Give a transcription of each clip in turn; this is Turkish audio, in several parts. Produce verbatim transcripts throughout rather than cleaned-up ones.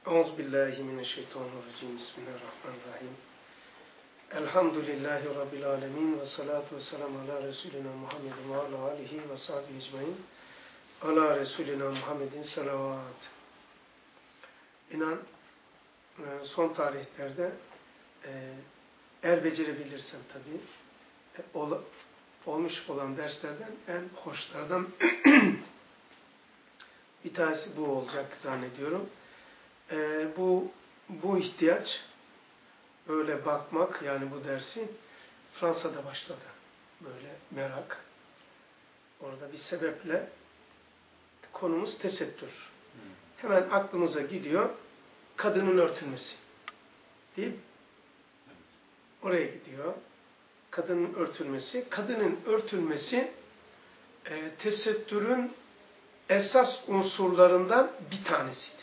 Euzubillahimineşşeytanirracim. Bismillahirrahmanirrahim. Elhamdülillahi Rabbil alemin ve salatu ve selamu ala Resulina Muhammedin ve ala alihi ve sahbihi ecmain. Ala Resulina Muhammedin salavat. İnan son tarihlerde eğer becerebilirsem tabii ol, olmuş olan derslerden en hoşlardan bir tanesi bu olacak zannediyorum. Ee, bu bu ihtiyaç böyle bakmak, yani bu dersi Fransa'da başladı. Böyle merak. Orada bir sebeple konumuz tesettür. Hemen aklımıza gidiyor kadının örtülmesi. Değil mi? Oraya gidiyor. Kadının örtülmesi. Kadının örtülmesi e, tesettürün esas unsurlarından bir tanesidir.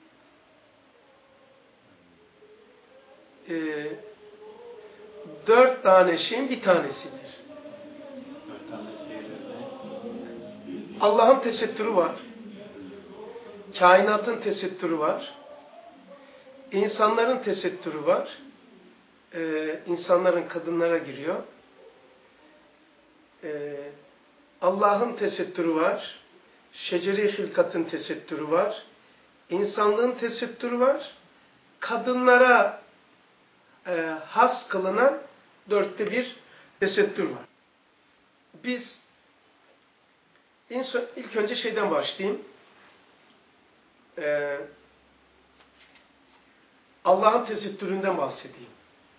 Ee, dört tane şeyin bir tanesidir. Allah'ın tesettürü var. Kainatın tesettürü var. İnsanların tesettürü var. Ee, insanların kadınlara giriyor. Ee, Allah'ın tesettürü var. Şeceri hilkatın tesettürü var. İnsanlığın tesettürü var. Kadınlara e, has kılınan dörtte bir tesettür var. Biz ilk önce şeyden başlayayım. Ee, Allah'ın tesettüründen bahsedeyim.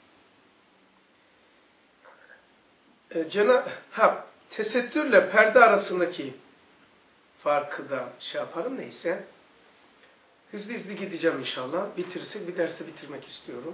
Ee, Cana ha, tesettürle perde arasındaki farkı da şey yaparım, neyse. Hızlı hızlı gideceğim inşallah. Bitirirsek bir derste bitirmek istiyorum.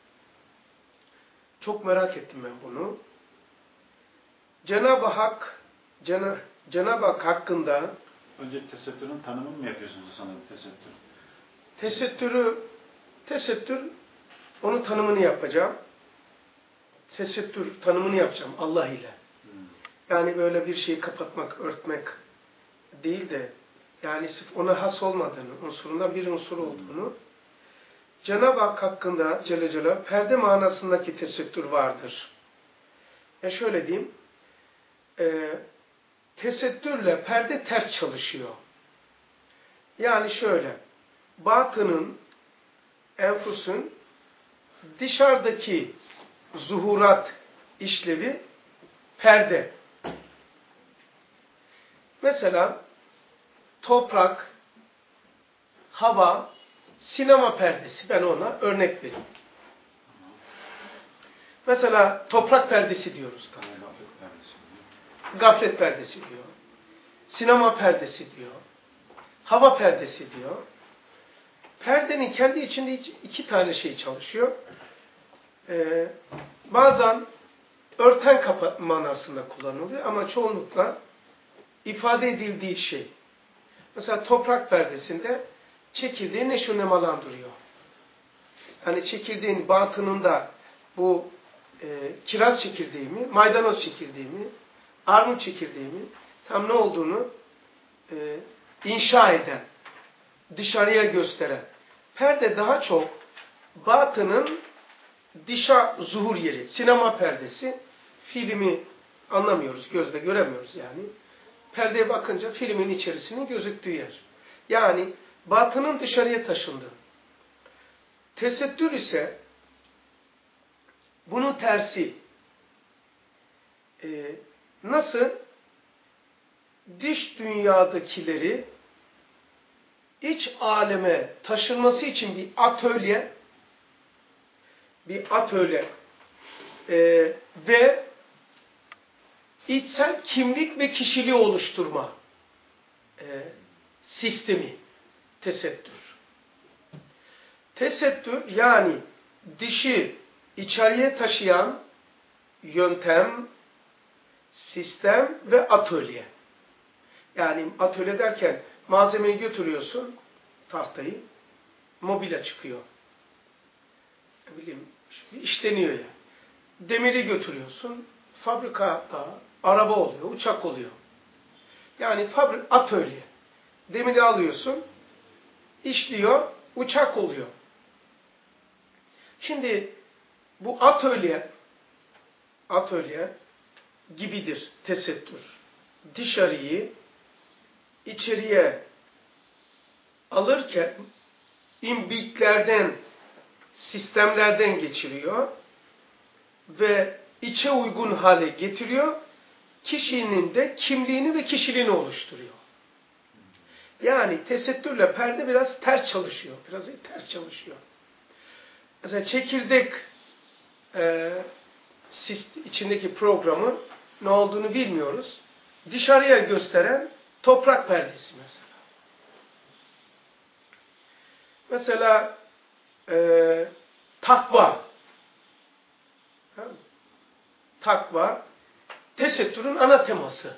Çok merak ettim ben bunu. Cenab-ı Hak Cena, Cenab-ı Hak hakkında önce tesettürün tanımını mı yapıyorsunuz sana tesettür? Tesettürü tesettür onun tanımını yapacağım. Tesettür tanımını yapacağım Allah ile. Hmm. Yani böyle bir şeyi kapatmak, örtmek değil de yani sırf ona has olmadığını, unsurundan bir unsur olduğunu, hmm. Cenab-ı Hak hakkında Celle Celaluhu perde manasındaki tesettür vardır. Ya şöyle diyeyim, e, tesettürle perde ters çalışıyor. Yani şöyle, batının, enfusun dışarıdaki zuhurat işlevi perde. Mesela toprak, hava, sinema perdesi. Ben ona örnek vereyim. Mesela toprak perdesi diyoruz. Gaflet perdesi diyor. Sinema perdesi diyor. Hava perdesi diyor. Perdenin kendi içinde iki tane şey çalışıyor. Ee, bazen örten kapa manasında kullanılıyor ama çoğunlukla ifade edildiği şey. Mesela toprak perdesinde çekirdeği neşunemalandırıyor. Hani çekirdeğin batınında bu e, kiraz çekirdeği mi, maydanoz çekirdeği mi, armut çekirdeği mi, tam ne olduğunu e, inşa eden, dışarıya gösteren. Perde daha çok batının dışa zuhur yeri. Sinema perdesi, filmi anlamıyoruz, gözle göremiyoruz yani. Perdeye bakınca filmin içerisinin gözüktüğü yer. Yani batının dışarıya taşındığı. Tesettür ise bunun tersi. Ee, nasıl? Dış dünyadakileri iç aleme taşınması için bir atölye bir atölye e, ve içsel kimlik ve kişiliği oluşturma e, sistemi tesettür. Tesettür yani dışı içeriye taşıyan yöntem, sistem ve atölye. Yani atölye derken malzemeyi götürüyorsun, tahtayı, mobilya çıkıyor. Ne bileyim, işleniyor ya. Demiri götürüyorsun, fabrikada araba oluyor, uçak oluyor. Yani fabrik, atölye. Demiri alıyorsun, işliyor, uçak oluyor. Şimdi bu atölye, atölye gibidir tesettür. Dışarıyı içeriye alırken imbiklerden, sistemlerden geçiriyor ve içe uygun hale getiriyor. Kişinin de kimliğini ve kişiliğini oluşturuyor. Yani tesettürle perde biraz ters çalışıyor. Biraz ters çalışıyor. Mesela çekirdek e, içindeki programın ne olduğunu bilmiyoruz. Dışarıya gösteren toprak perdesi mesela. Mesela e, takva. Takva tesettürün ana teması.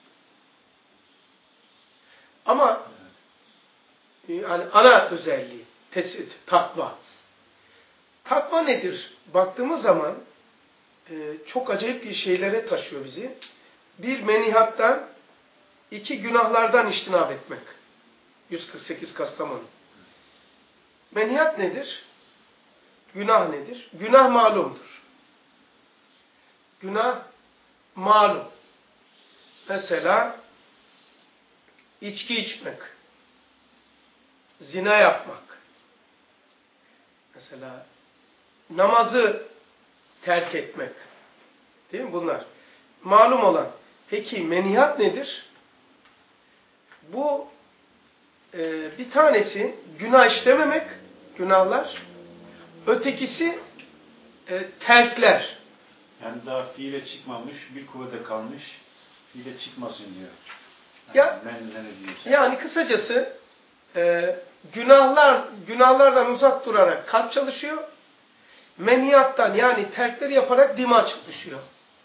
Ama yani ana özelliği tesettür, takva. Takva nedir? Baktığımız zaman e, çok acayip bir şeylere taşıyor bizi. Bir, menihattan, iki, günahlardan içtinab etmek. yüz kırk sekiz Kastamonu. Menihat nedir? Günah nedir? Günah malumdur. Günah malum. Mesela içki içmek, zina yapmak, mesela namazı terk etmek, değil mi bunlar? Malum olan. Peki menihat nedir? Bu e, bir tanesi günah işlememek, günahlar. Ötekisi e, terkler. Yani daha fiile çıkmamış, bir kuvvete kalmış, fiile çıkmasın diyor. Yani, ya, yani kısacası e, günahlar günahlardan uzak durarak kalp çalışıyor. Menhiyattan yani terkleri yaparak dima çalışıyor.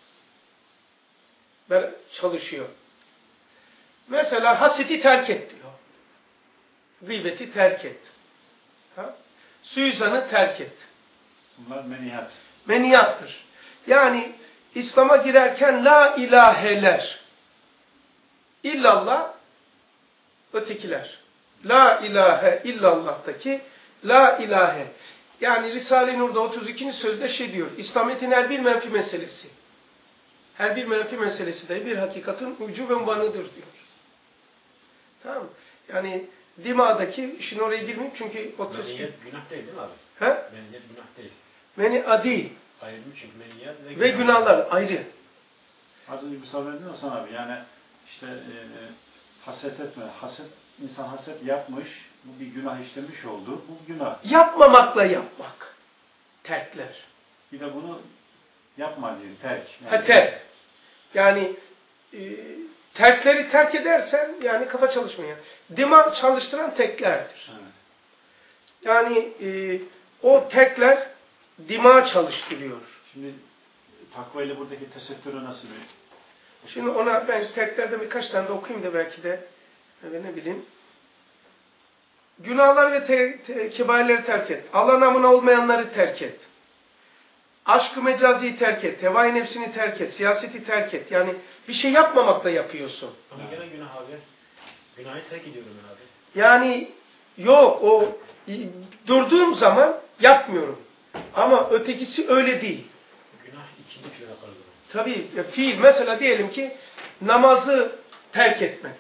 Çalışıyor. Mesela haseti terk et diyor. Gıybeti terk et. Ha? Suizanı terk et. Bunlar meniyat. Meniyattır. Yani İslam'a girerken la ilaheler. İllallah ötekiler. La ilahe illallah'taki la ilahe. Yani Risale-i Nur'da otuz ikinci sözde şey diyor. İslamiyet'in her bir menfi meselesi. Her bir menfi meselesi de bir hakikatin ucu ve umbanıdır diyor. Tamam mı? Yani dimadaki, şimdi oraya girmeyeyim çünkü otuz iki... Meniyet günah değil değil mi abi? He? Meniyet günah değil. Meni adi. Ayrı çünkü meniyet ve, ve günahlar ayrı. Az önce misal verdin Hasan abi. Yani işte e, haset etme. Haset, insan haset yapmış. Bu bir günah işlemiş oldu. Bu günah. Yapmamakla yapmak. Terkler. Bir de bunu yapma diyor. Terk. Yani, ha terk. Yani e, terkleri terk edersen yani kafa çalışmıyor. Dima çalıştıran teklerdir. Evet. Yani e, o tekler dima çalıştırıyor. Şimdi takva ile buradaki tesettürü nasıl bir? Şimdi ona ben teklerde birkaç tane de okuyayım da belki de ne bileyim. Günahlar ve te, te, kibarları terk et. Allah namına olmayanları terk et. Aşk-ı mecaziyi terk et. Hevai nefsini terk et. Siyaseti terk et. Yani bir şey yapmamakla yapıyorsun. Ama gene günah abi. Günahı terk ediyorum ben abi. Yani yok o durduğum zaman yapmıyorum. Ama ötekisi öyle değil. Günah ikinci fiile kalır. Tabii fiil mesela diyelim ki namazı terk etmek.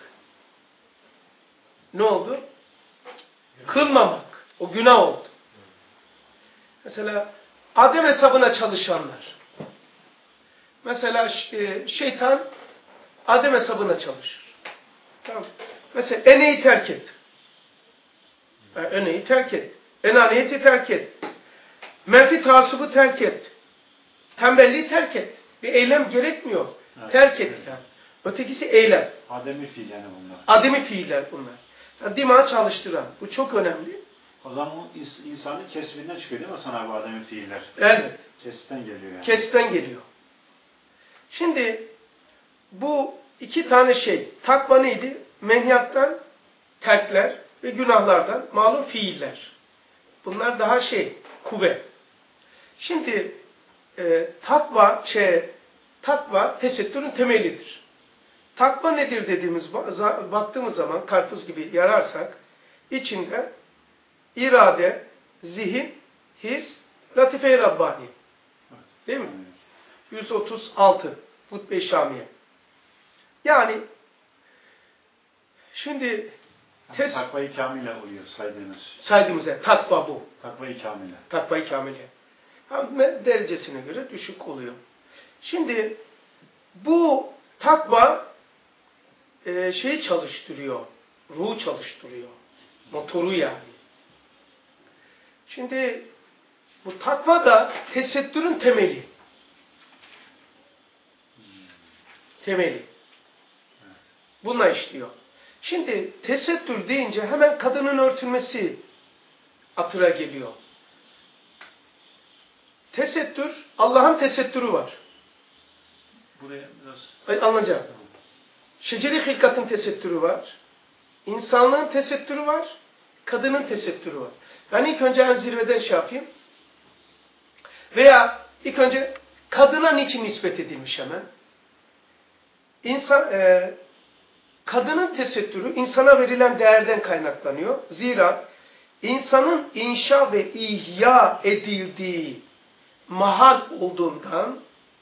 Ne oldu? Günah. Kılmamak. O günah oldu. Mesela Adem hesabına çalışanlar. Mesela şeytan Adem hesabına çalışır. Tamam. Mesela eneyi terk et. Yani eneyi terk et. Enaniyeti terk et. Menfi taassubu terk et. Tembelliği terk et. Bir eylem gerekmiyor. Evet, terk et. Yani. Ötekisi eylem. Ademi fiil yani bunlar. Ademi fiiller bunlar. Yani dimağı çalıştıran. Bu çok önemli. O zaman insanın kesbinden çıkıyor değil mi sana bu ademi fiiller? Evet. Kesitten geliyor yani. Kesitten geliyor. Şimdi bu iki tane şey. Takva neydi? Menhiyattan terkler ve günahlardan malum fiiller. Bunlar daha şey, kuvvet. Şimdi e, takva şey takva tesettürün temelidir. Takva nedir dediğimiz baktığımız zaman karpuz gibi yararsak içinde irade, zihin, his, latife-i Rabbani. Değil mi? yüz otuz altı. Hutbe-i Şamiye. Yani şimdi yani takva-i kamile oluyor saydığınız. Saydığımız yer. Takva bu. Takva-i kamile. Takva-i kamile. Derecesine göre düşük oluyor. Şimdi bu takva e, şeyi çalıştırıyor. Ruhu çalıştırıyor. Motoru yani. Şimdi bu takva da tesettürün temeli. Temeli. Bununla işliyor. Şimdi tesettür deyince hemen kadının örtülmesi atıra geliyor. Tesettür, Allah'ın tesettürü var. Buraya biraz... Anlayacağım. Şeceri hilkatın tesettürü var. İnsanlığın tesettürü var. Kadının tesettürü var. Ben ilk önce en zirveden şey yapayım. Veya ilk önce kadına niçin nispet edilmiş hemen? İnsan, e, kadının tesettürü insana verilen değerden kaynaklanıyor. Zira insanın inşa ve ihya edildiği mahal olduğundan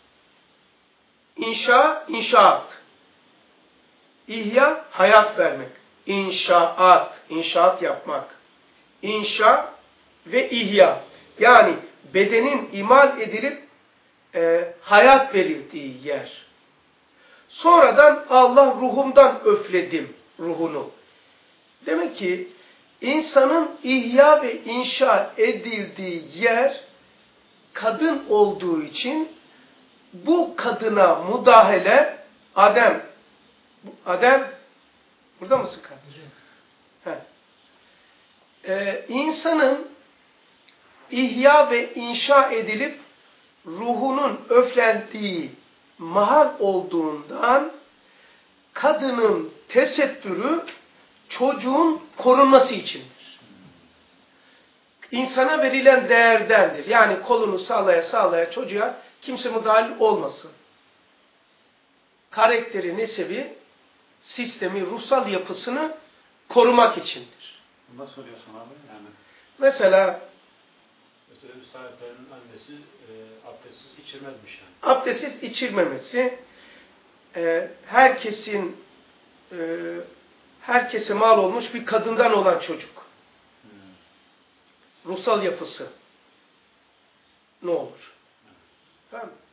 inşa, inşaat. İhya, hayat vermek. İnşaat, inşaat yapmak. İnşa ve ihya. Yani bedenin imal edilip e, hayat verildiği yer. Sonradan Allah ruhumdan öfledim ruhunu. Demek ki insanın ihya ve inşa edildiği yer kadın olduğu için bu kadına müdahale Adem Adem burada mısın kardeşim? He. Ee, insanın ihya ve inşa edilip ruhunun öflendiği mahal olduğundan kadının tesettürü çocuğun korunması içindir. İnsana verilen değerdendir. Yani kolunu sağlaya sağlaya çocuğa kimse müdahil olmasın. Karakteri, nesebi, sistemi, ruhsal yapısını korumak içindir. Nasıl soruyorsun abi? Yani... Mesela Mesela müsaadelerin annesi e, abdestsiz içirmezmiş yani. Abdestsiz içirmemesi e, herkesin e, herkese mal olmuş bir kadından olan çocuk. Hmm. Ruhsal yapısı ne olur? Hmm. Tamam mı?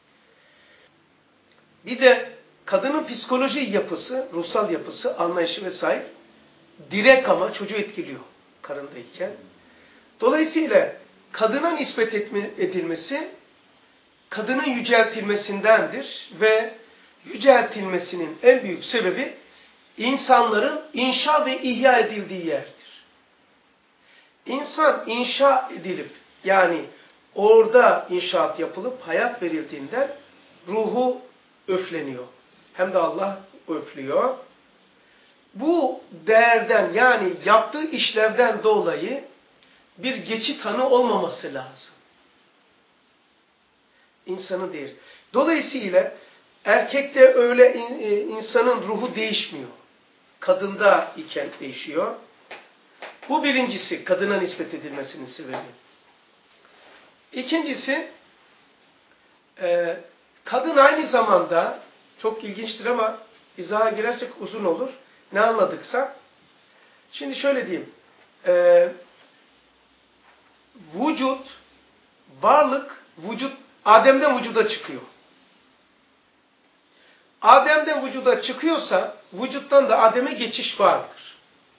Bir de kadının psikoloji yapısı, ruhsal yapısı, anlayışı vesaire direkt ama çocuğu etkiliyor karındayken. Dolayısıyla kadına nispet etme, edilmesi kadının yüceltilmesindendir ve yüceltilmesinin en büyük sebebi insanların inşa ve ihya edildiği yerdir. İnsan inşa edilip yani orada inşaat yapılıp hayat verildiğinden ruhu öfleniyor. Hem de Allah öflüyor. Bu değerden yani yaptığı işlevden dolayı bir geçit anı olmaması lazım. İnsanın değil. Dolayısıyla erkekte öyle insanın ruhu değişmiyor. Kadında iken değişiyor. Bu birincisi kadına nispet edilmesinin sebebi. İkincisi e, kadın aynı zamanda çok ilginçtir ama izaha girersek uzun olur. Ne anladıksa. Şimdi şöyle diyeyim. E, vücut, varlık, vücut Adem'den vücuda çıkıyor. Adem'den vücuda çıkıyorsa vücuttan da Adem'e geçiş vardır.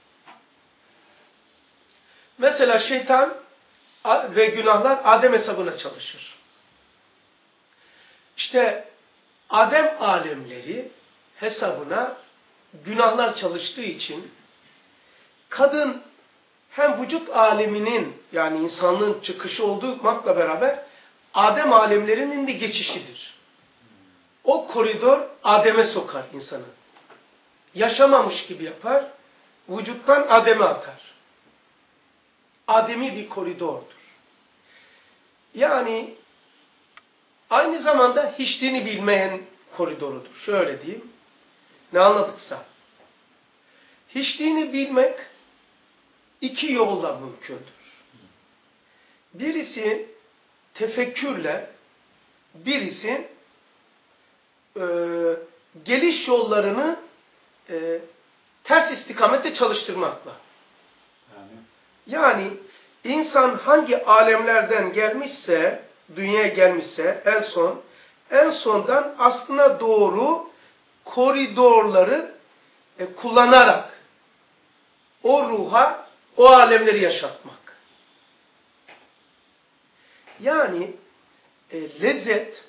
Mesela şeytan ve günahlar Adem hesabına çalışır. İşte Adem alemleri hesabına günahlar çalıştığı için kadın hem vücut aleminin yani insanlığın çıkışı olmakla beraber Adem alemlerinin de geçişidir. O koridor Adem'e sokar insanı. Yaşamamış gibi yapar, vücuttan Adem'e atar. Adem'i bir koridordur. Yani aynı zamanda hiçliğini bilmeyen koridorudur. Şöyle diyeyim. Ne anladıksa. Hiçliğini bilmek iki yolla mümkündür. Birisi tefekkürle, birisi e, geliş yollarını e, ters istikamette çalıştırmakla. Yani, yani insan hangi alemlerden gelmişse, dünyaya gelmişse en son, en sondan aslına doğru koridorları e, kullanarak o ruha o alemleri yaşatmak. Yani e, lezzet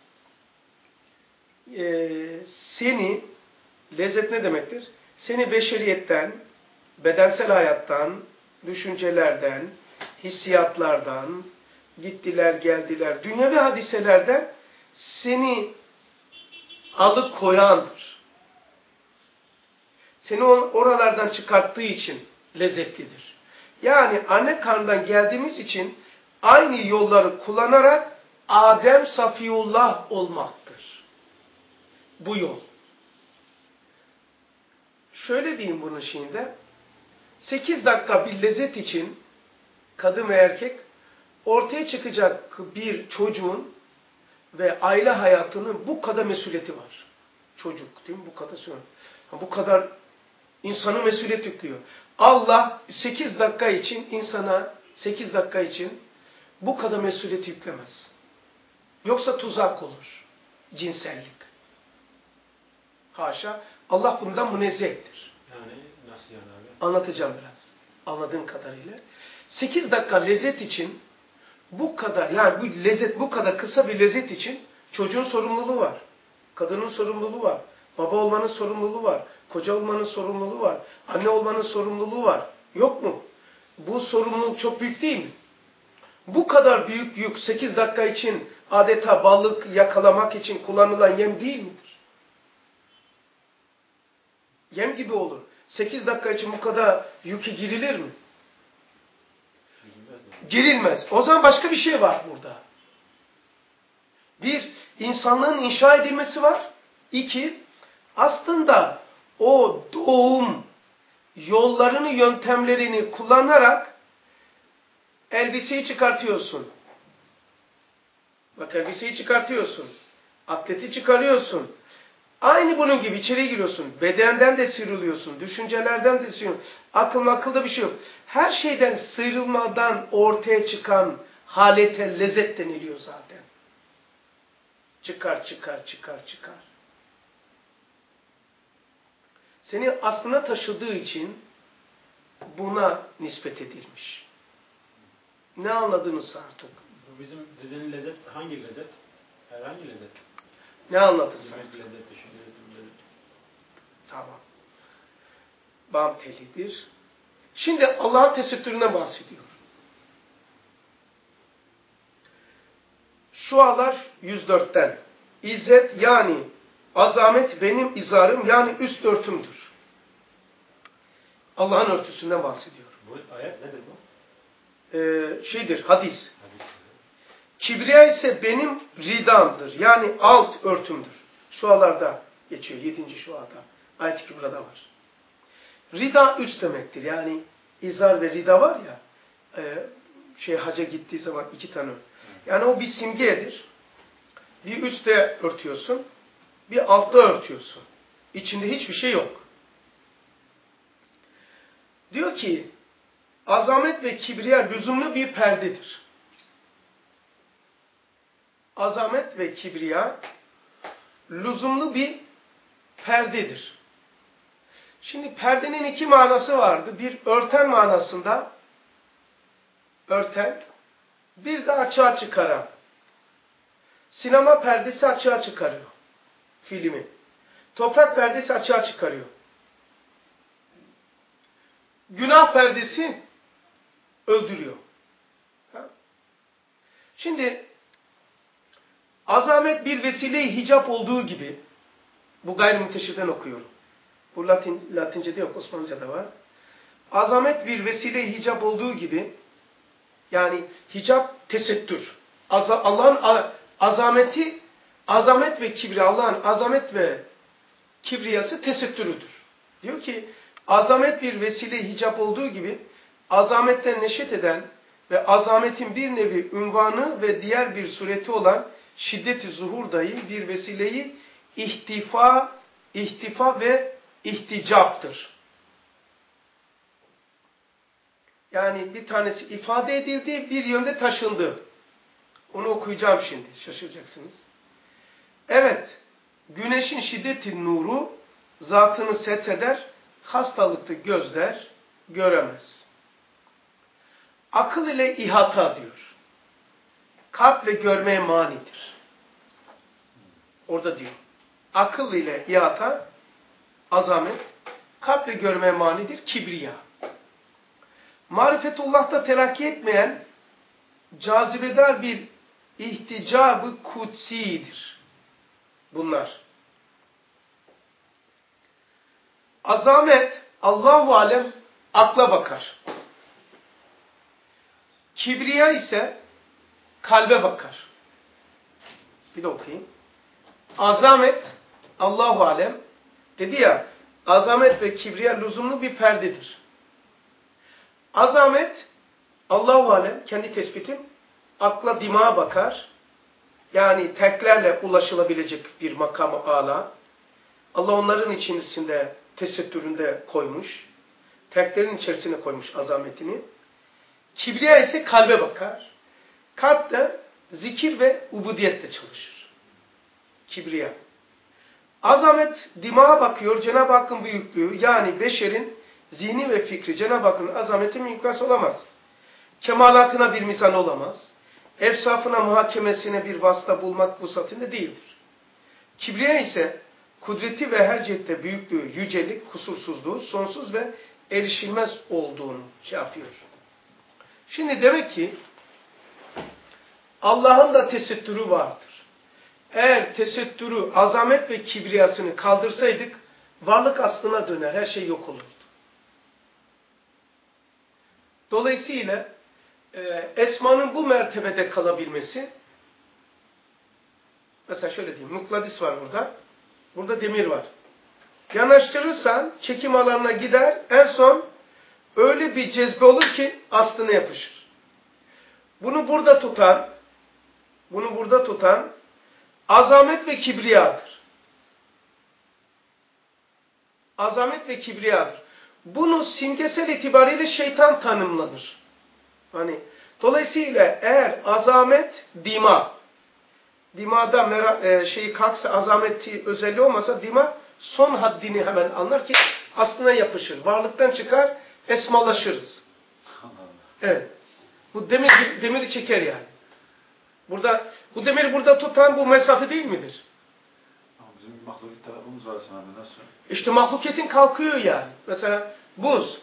e, seni, lezzet ne demektir? Seni beşeriyetten, bedensel hayattan, düşüncelerden, hissiyatlardan, gittiler geldiler, dünyevi hadiselerden seni alıkoyandır. Seni oralardan çıkarttığı için lezzetlidir. Yani anne karnından geldiğimiz için aynı yolları kullanarak Adem Safiyullah olmaktır. Bu yol. Şöyle diyeyim bunun şeyinde. sekiz dakika bir lezzet için kadın ve erkek ortaya çıkacak bir çocuğun ve aile hayatının bu kadar mesuliyeti var. Çocuk değil mi? Bu kadar sonra. Bu kadar insanı mesuliyet yüklüyor. Allah sekiz dakika için insana sekiz dakika için bu kadar mesuliyet yüklemez. Yoksa tuzak olur. Cinsellik. Haşa. Allah bundan münezzehtir. Yani nasıl yani abi? Anlatacağım biraz. Anladığım kadarıyla. sekiz dakika lezzet için bu kadar, yani bu lezzet, bu kadar kısa bir lezzet için çocuğun sorumluluğu var. Kadının sorumluluğu var. Baba olmanın sorumluluğu var. Koca olmanın sorumluluğu var. Anne olmanın sorumluluğu var. Yok mu? Bu sorumluluk çok büyük değil mi? Bu kadar büyük yük sekiz dakika için adeta balık yakalamak için kullanılan yem değil midir? Yem gibi olur. sekiz dakika için bu kadar yükü girilir mi? Girilmez. O zaman başka bir şey var burada. Bir, insanlığın inşa edilmesi var. İki, aslında o doğum yollarını, yöntemlerini kullanarak elbiseyi çıkartıyorsun. Bak elbiseyi çıkartıyorsun. Atleti çıkarıyorsun. Aynı bunun gibi içeri giriyorsun. Bedenden de sıyrılıyorsun. Düşüncelerden de sıyrılıyorsun. Akıl akılda bir şey yok. Her şeyden sıyrılmadan ortaya çıkan halete lezzet deniliyor zaten. Çıkar, çıkar, çıkar, çıkar. Seni aslına taşıdığı için buna nispet edilmiş. Ne anladınız artık? Bu bizim dediğin lezzet hangi lezzet? Herhangi lezzet. Ne anladın sen? Yemek lezzet, düşünce lezzet. Tamam. Bam telidir. Şimdi Allah'ın tesettürüne bahsediyor. Şualar yüz dörtten. İzzet yani azamet benim izarım yani üst örtümdür. Allah'ın örtüsünden bahsediyor. Bu ayet nedir bu? Ee, şeydir, hadis. hadis. Kibriya ise benim ridamdır. Yani alt örtümdür. Şualarda geçiyor. Yedinci şuada. Ayet-i Kübra'da var. Rida üst demektir. Yani izar ve rida var ya e, şey haca gittiği zaman iki tane. Yani o bir simgedir. Bir üstte örtüyorsun. Bir altta örtüyorsun. İçinde hiçbir şey yok. Diyor ki azamet ve kibriya lüzumlu bir perdedir. Azamet ve kibriya lüzumlu bir perdedir. Şimdi perdenin iki manası vardı. Bir örten manasında örten, bir de açığa çıkaran. Sinema perdesi açığa çıkarıyor filmi. Toprak perdesi açığa çıkarıyor. Günah perdesi öldürüyor. Ha? Şimdi azamet bir vesile-i hicap olduğu gibi, bu gayrimüteşirden okuyorum. Bu Latin, Latince'de yok, Osmanlıca'da var. Azamet bir vesile-i hicap olduğu gibi, yani hicap tesettür. Allah'ın azameti, azamet ve kibriya, Allah'ın azamet ve kibriyası tesettürüdür. Diyor ki, azamet bir vesile-i hicap olduğu gibi, azametten neşet eden ve azametin bir nevi ünvanı ve diğer bir sureti olan şiddeti zuhur dahi bir vesileyi ihtifa, ihtifa ve ihticaptır. Yani bir tanesi ifade edildi, bir yönde taşındı. Onu okuyacağım şimdi, şaşıracaksınız. Evet, güneşin şiddeti nuru zatını setheder, hastalıklı gözler göremez. Akıl ile ihata diyor. Kalple görmeye manidir. Orada diyor. Akıl ile ihata, azamet, kalple görmeye manidir, kibriya. Marifetullah'ta terakki etmeyen, cazibedar bir ihticab-ı kutsidir. Bunlar. Azamet, Allahu alem, akla bakar. Kibriya ise kalbe bakar. Bir de okuyayım. Azamet, Allahu alem, dedi ya, azamet ve kibriya lüzumlu bir perdedir. Azamet, Allahu alem, kendi tespitim, akla, dimağa bakar. Yani terklerle ulaşılabilecek bir makamı âlâ. Allah onların içerisinde, tesettüründe koymuş. Terklerin içerisine koymuş azametini. Kibriya ise kalbe bakar. Kalp de zikir ve ubudiyetle çalışır. Kibriya. Azamet dimağa bakıyor. Cenab-ı Hakk'ın büyüklüğü, yani beşerin zihni ve fikri Cenab-ı Hakk'ın azameti mümkün olamaz. Kemalatına bir misal olamaz. Efsafına, muhakemesine bir vasıta bulmak vusatinde değildir. Kibriya ise kudreti ve her cihette büyüklüğü, yücelik, kusursuzluğu, sonsuz ve erişilmez olduğunu şey yapıyor. Şimdi demek ki Allah'ın da tesettürü vardır. Eğer tesettürü, azamet ve kibriyasını kaldırsaydık varlık aslına döner, her şey yok olurdu. Dolayısıyla e, esmanın bu mertebede kalabilmesi, mesela şöyle diyeyim, mukladis var burada, burada demir var. Yanaştırırsan çekim alanına gider, en son öyle bir cezbe olur ki aslına yapışır. Bunu burada tutan, bunu burada tutan azamet ve kibriyadır. Azamet ve kibriyadır. Bunu simgesel itibariyle şeytan tanımlanır. Hani dolayısıyla eğer azamet dima, dimada mera, e, şeyi kalksa, azameti özelliği olmasa dima son haddini hemen anlar ki aslına yapışır. Varlıktan çıkar, esmalaşırız. Evet. Bu demir demiri çeker yani. Burada bu demiri burada tutan bu mesafe değil midir? Ama bizim bir mahlukiyet tarafımız var sana abi, nasıl? İşte mahlukiyetin kalkıyor yani. Mesela buz.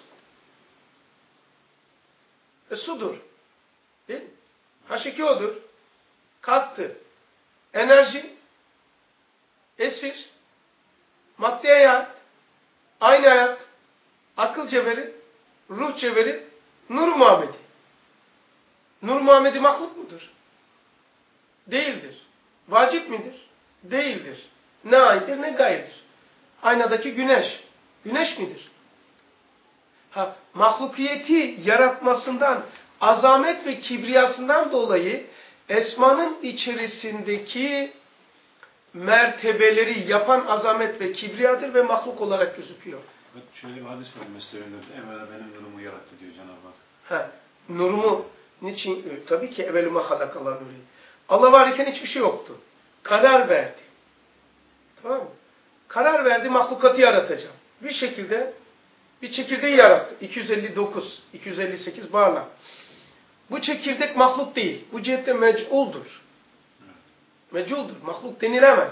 E, sudur. Değil mi? H iki O'dur. Kalktı. Enerji. Esir. Maddi hayat. Aynı hayat. Akıl cevheri. Ruh cevheri. Nur Muhammedi. Nur Muhammedi mahluk mudur? Değildir. Vacip midir? Değildir. Ne aittir ne gayrıdır. Aynadaki güneş. Güneş midir? Ha, mahlukiyeti yaratmasından, azamet ve kibriyasından dolayı esmanın içerisindeki mertebeleri yapan azamet ve kibriyadır ve mahluk olarak gözüküyor. Evet, şöyle bir hadis var Mesnevi'nde. Evvela benim nurumu yarattı diyor Cenab-ı Hak. Ha, nurumu niçin? Tabii ki evvelüme halakallah nuri. Allah varken hiçbir şey yoktu. Karar verdi. Tamam mı? Karar verdi, mahlukatı yaratacağım. Bir şekilde bir çekirdeği yarattı. iki yüz elli dokuz, iki yüz elli sekiz bağla. Bu çekirdek mahluk değil. Bu cihette mec'uldur. Mec'uldur. Mahluk denilemez.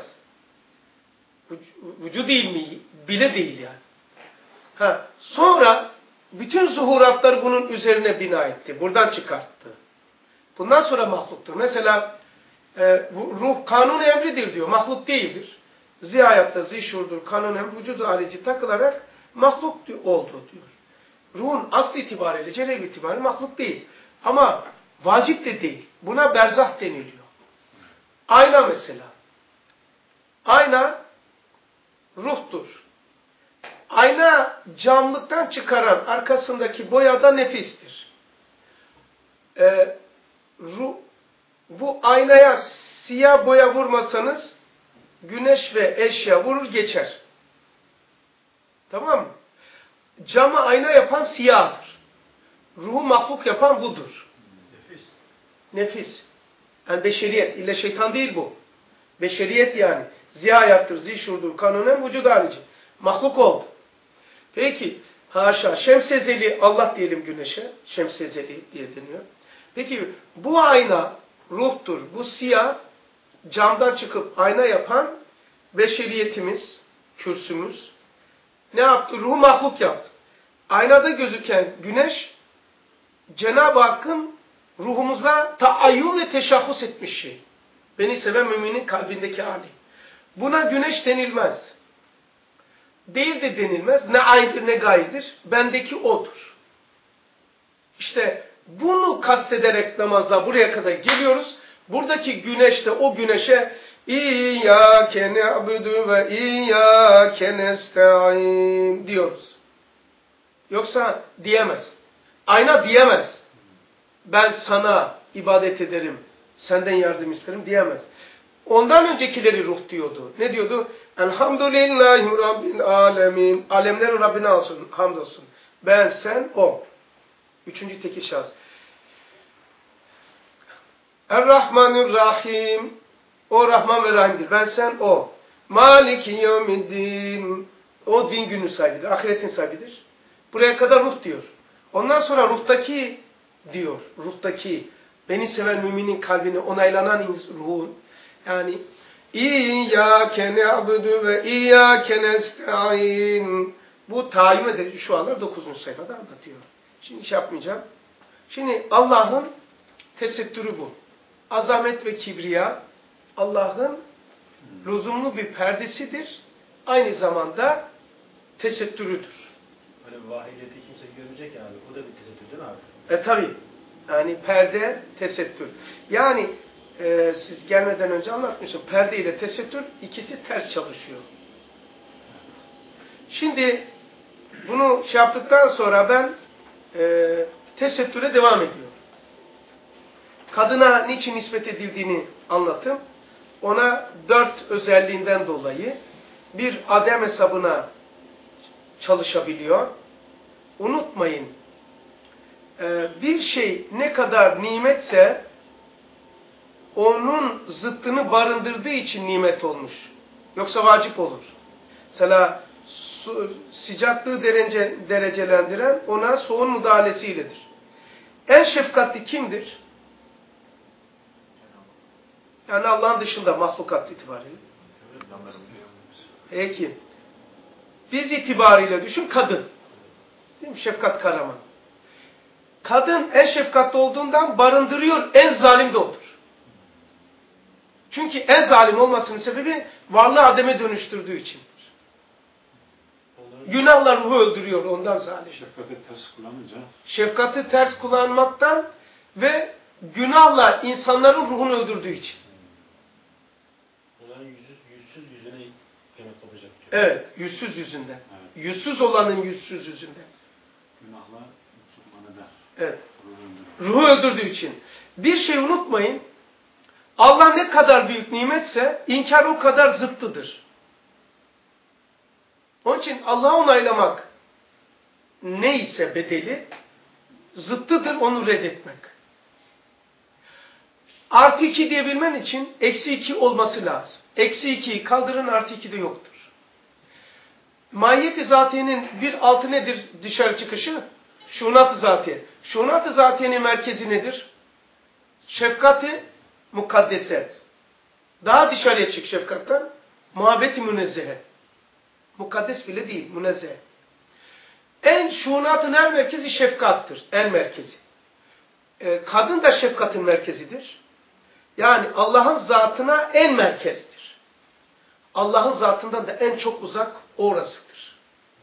Vücut değil mi? Bile değil yani. Ha, sonra bütün zuhuratlar bunun üzerine bina etti. Buradan çıkarttı. Bundan sonra mahluktur. Mesela e, ruh kanun emridir diyor. Mahluk değildir. Zihayatta zişurdur, kanun emri, vücudu harici takılarak mahluk oldu diyor. Ruhun aslı itibariyle, celal itibariyle mahluk değil. Ama vacip de değil. Buna berzah deniliyor. Ayna mesela. Ayna ruhtur. Ayna camlıktan çıkaran arkasındaki boyada nefistir. e, ruh, bu aynaya siyah boya vurmasanız güneş ve eşya vurur geçer. Tamam mı? Camı ayna yapan siyahdır. Ruhu mahluk yapan budur. Nefis. Nefis. Yani beşeriyet. İlle şeytan değil bu. Beşeriyet yani. Ziyayattır, zişurdur, kanunen vücud harici. Mahluk oldu. Peki, haşa, şemsezeli Allah diyelim güneşe. Şemsezeli diye deniyor. Peki, bu ayna ruhtur. Bu siyah, camdan çıkıp ayna yapan beşeriyetimiz, kürsümüz. Ne yaptı? Ruhu mahluk yaptı. Aynada gözüken güneş, Cenab-ı Hakk'ın ruhumuza taayyün ve teşahhus etmiş şey. Beni seven müminin kalbindeki hali. Buna güneş denilmez. Değil de denilmez. Ne aynıdır ne gayrıdır. Bendeki odur. İşte bunu kastederek namazda buraya kadar geliyoruz. Buradaki güneş de o güneşe İyyâke ne'budu ve İyyâke nesta'in diyoruz. Yoksa diyemez. Ayna diyemez. Ben sana ibadet ederim, senden yardım isterim diyemez. Ondan öncekileri ruh diyordu. Ne diyordu? Elhamdülillahi Rabbil alemin. Alemlerin Rabbine olsun, hamdolsun. Ben, sen, o. Üçüncü tekil şahıs. Er-Rahmanir-Rahim. O Rahman ve Rahim'dir. Ben, sen, o. Maliki yevmiddin. O din günü sahibidir. Ahiretin sahibidir. Buraya kadar ruh diyor. Ondan sonra ruhtaki diyor. Ruhtaki. Beni seven müminin kalbini onaylanan ruhun. Yani İyyâke ne'budu ve İyyâke nesta'in. Bu tayin edici şu anlar dokuzuncu sayfada anlatıyor. Şimdi iş yapmayacağım. Şimdi Allah'ın tesettürü bu. Azamet ve kibriya Allah'ın lüzumlu bir perdesidir. Aynı zamanda tesettürüdür. Hani vahiyeti kimse görmeyecek ya abi. O da bir tesettür değil mi abi? E tabi. Yani perde, tesettür. Yani e, siz gelmeden önce anlatmışım. Perde ile tesettür ikisi ters çalışıyor. Şimdi bunu şey yaptıktan sonra ben e, tesettüre devam ediyorum. Kadına niçin nispet edildiğini anlattım. Ona dört özelliğinden dolayı bir adem hesabına çalışabiliyor. Unutmayın, bir şey ne kadar nimetse onun zıttını barındırdığı için nimet olmuş. Yoksa vacip olur. Mesela su, sıcaklığı derece, derecelendiren ona soğun müdahalesiyledir. En şefkatli kimdir? Yani Allah'ın dışında mahlukat itibariyle. Peki. Biz itibariyle düşün kadın. Değil mi? Şefkat Karaman. Kadın en şefkatli olduğundan barındırıyor, en zalim de odur. Çünkü en zalim olmasının sebebi varlığı ademe dönüştürdüğü içindir. Günahla ruhu öldürüyor, ondan zalim. Şefkati ters kullanınca. Şefkati ters kullanmaktan ve günahla insanların ruhunu öldürdüğü için. Onların yüzsüz, yüzsüz yüzüne yemek olacak diyor. Evet, yüzsüz yüzünden. Evet. Yüzsüz olanın yüzsüz yüzünden. Günahla tutman eder. Evet. Ruhu öldürdüğü için. Bir şey unutmayın. Allah ne kadar büyük nimetse inkar o kadar zıttıdır. Onun için Allah'ı onaylamak neyse bedeli zıttıdır onu reddetmek. Artı iki diyebilmen için eksi iki olması lazım. Eksi ikiyi kaldırın, artı iki de yoktur. Mahiyeti zatiyenin bir altı nedir dışarı çıkışı? Şunat-ı zatiye. Şunat-ı zatiyenin merkezi nedir? Şefkati mukaddeset. Daha dışarıya çık şefkattan. Muhabbeti münezzehe. Mukaddes bile değil, münezzehe. En şunatın en merkezi şefkattır. En merkezi. Ee, kadın da şefkatin merkezidir. Yani Allah'ın zatına en merkezdir. Allah'ın zatından da en çok uzak orasıdır.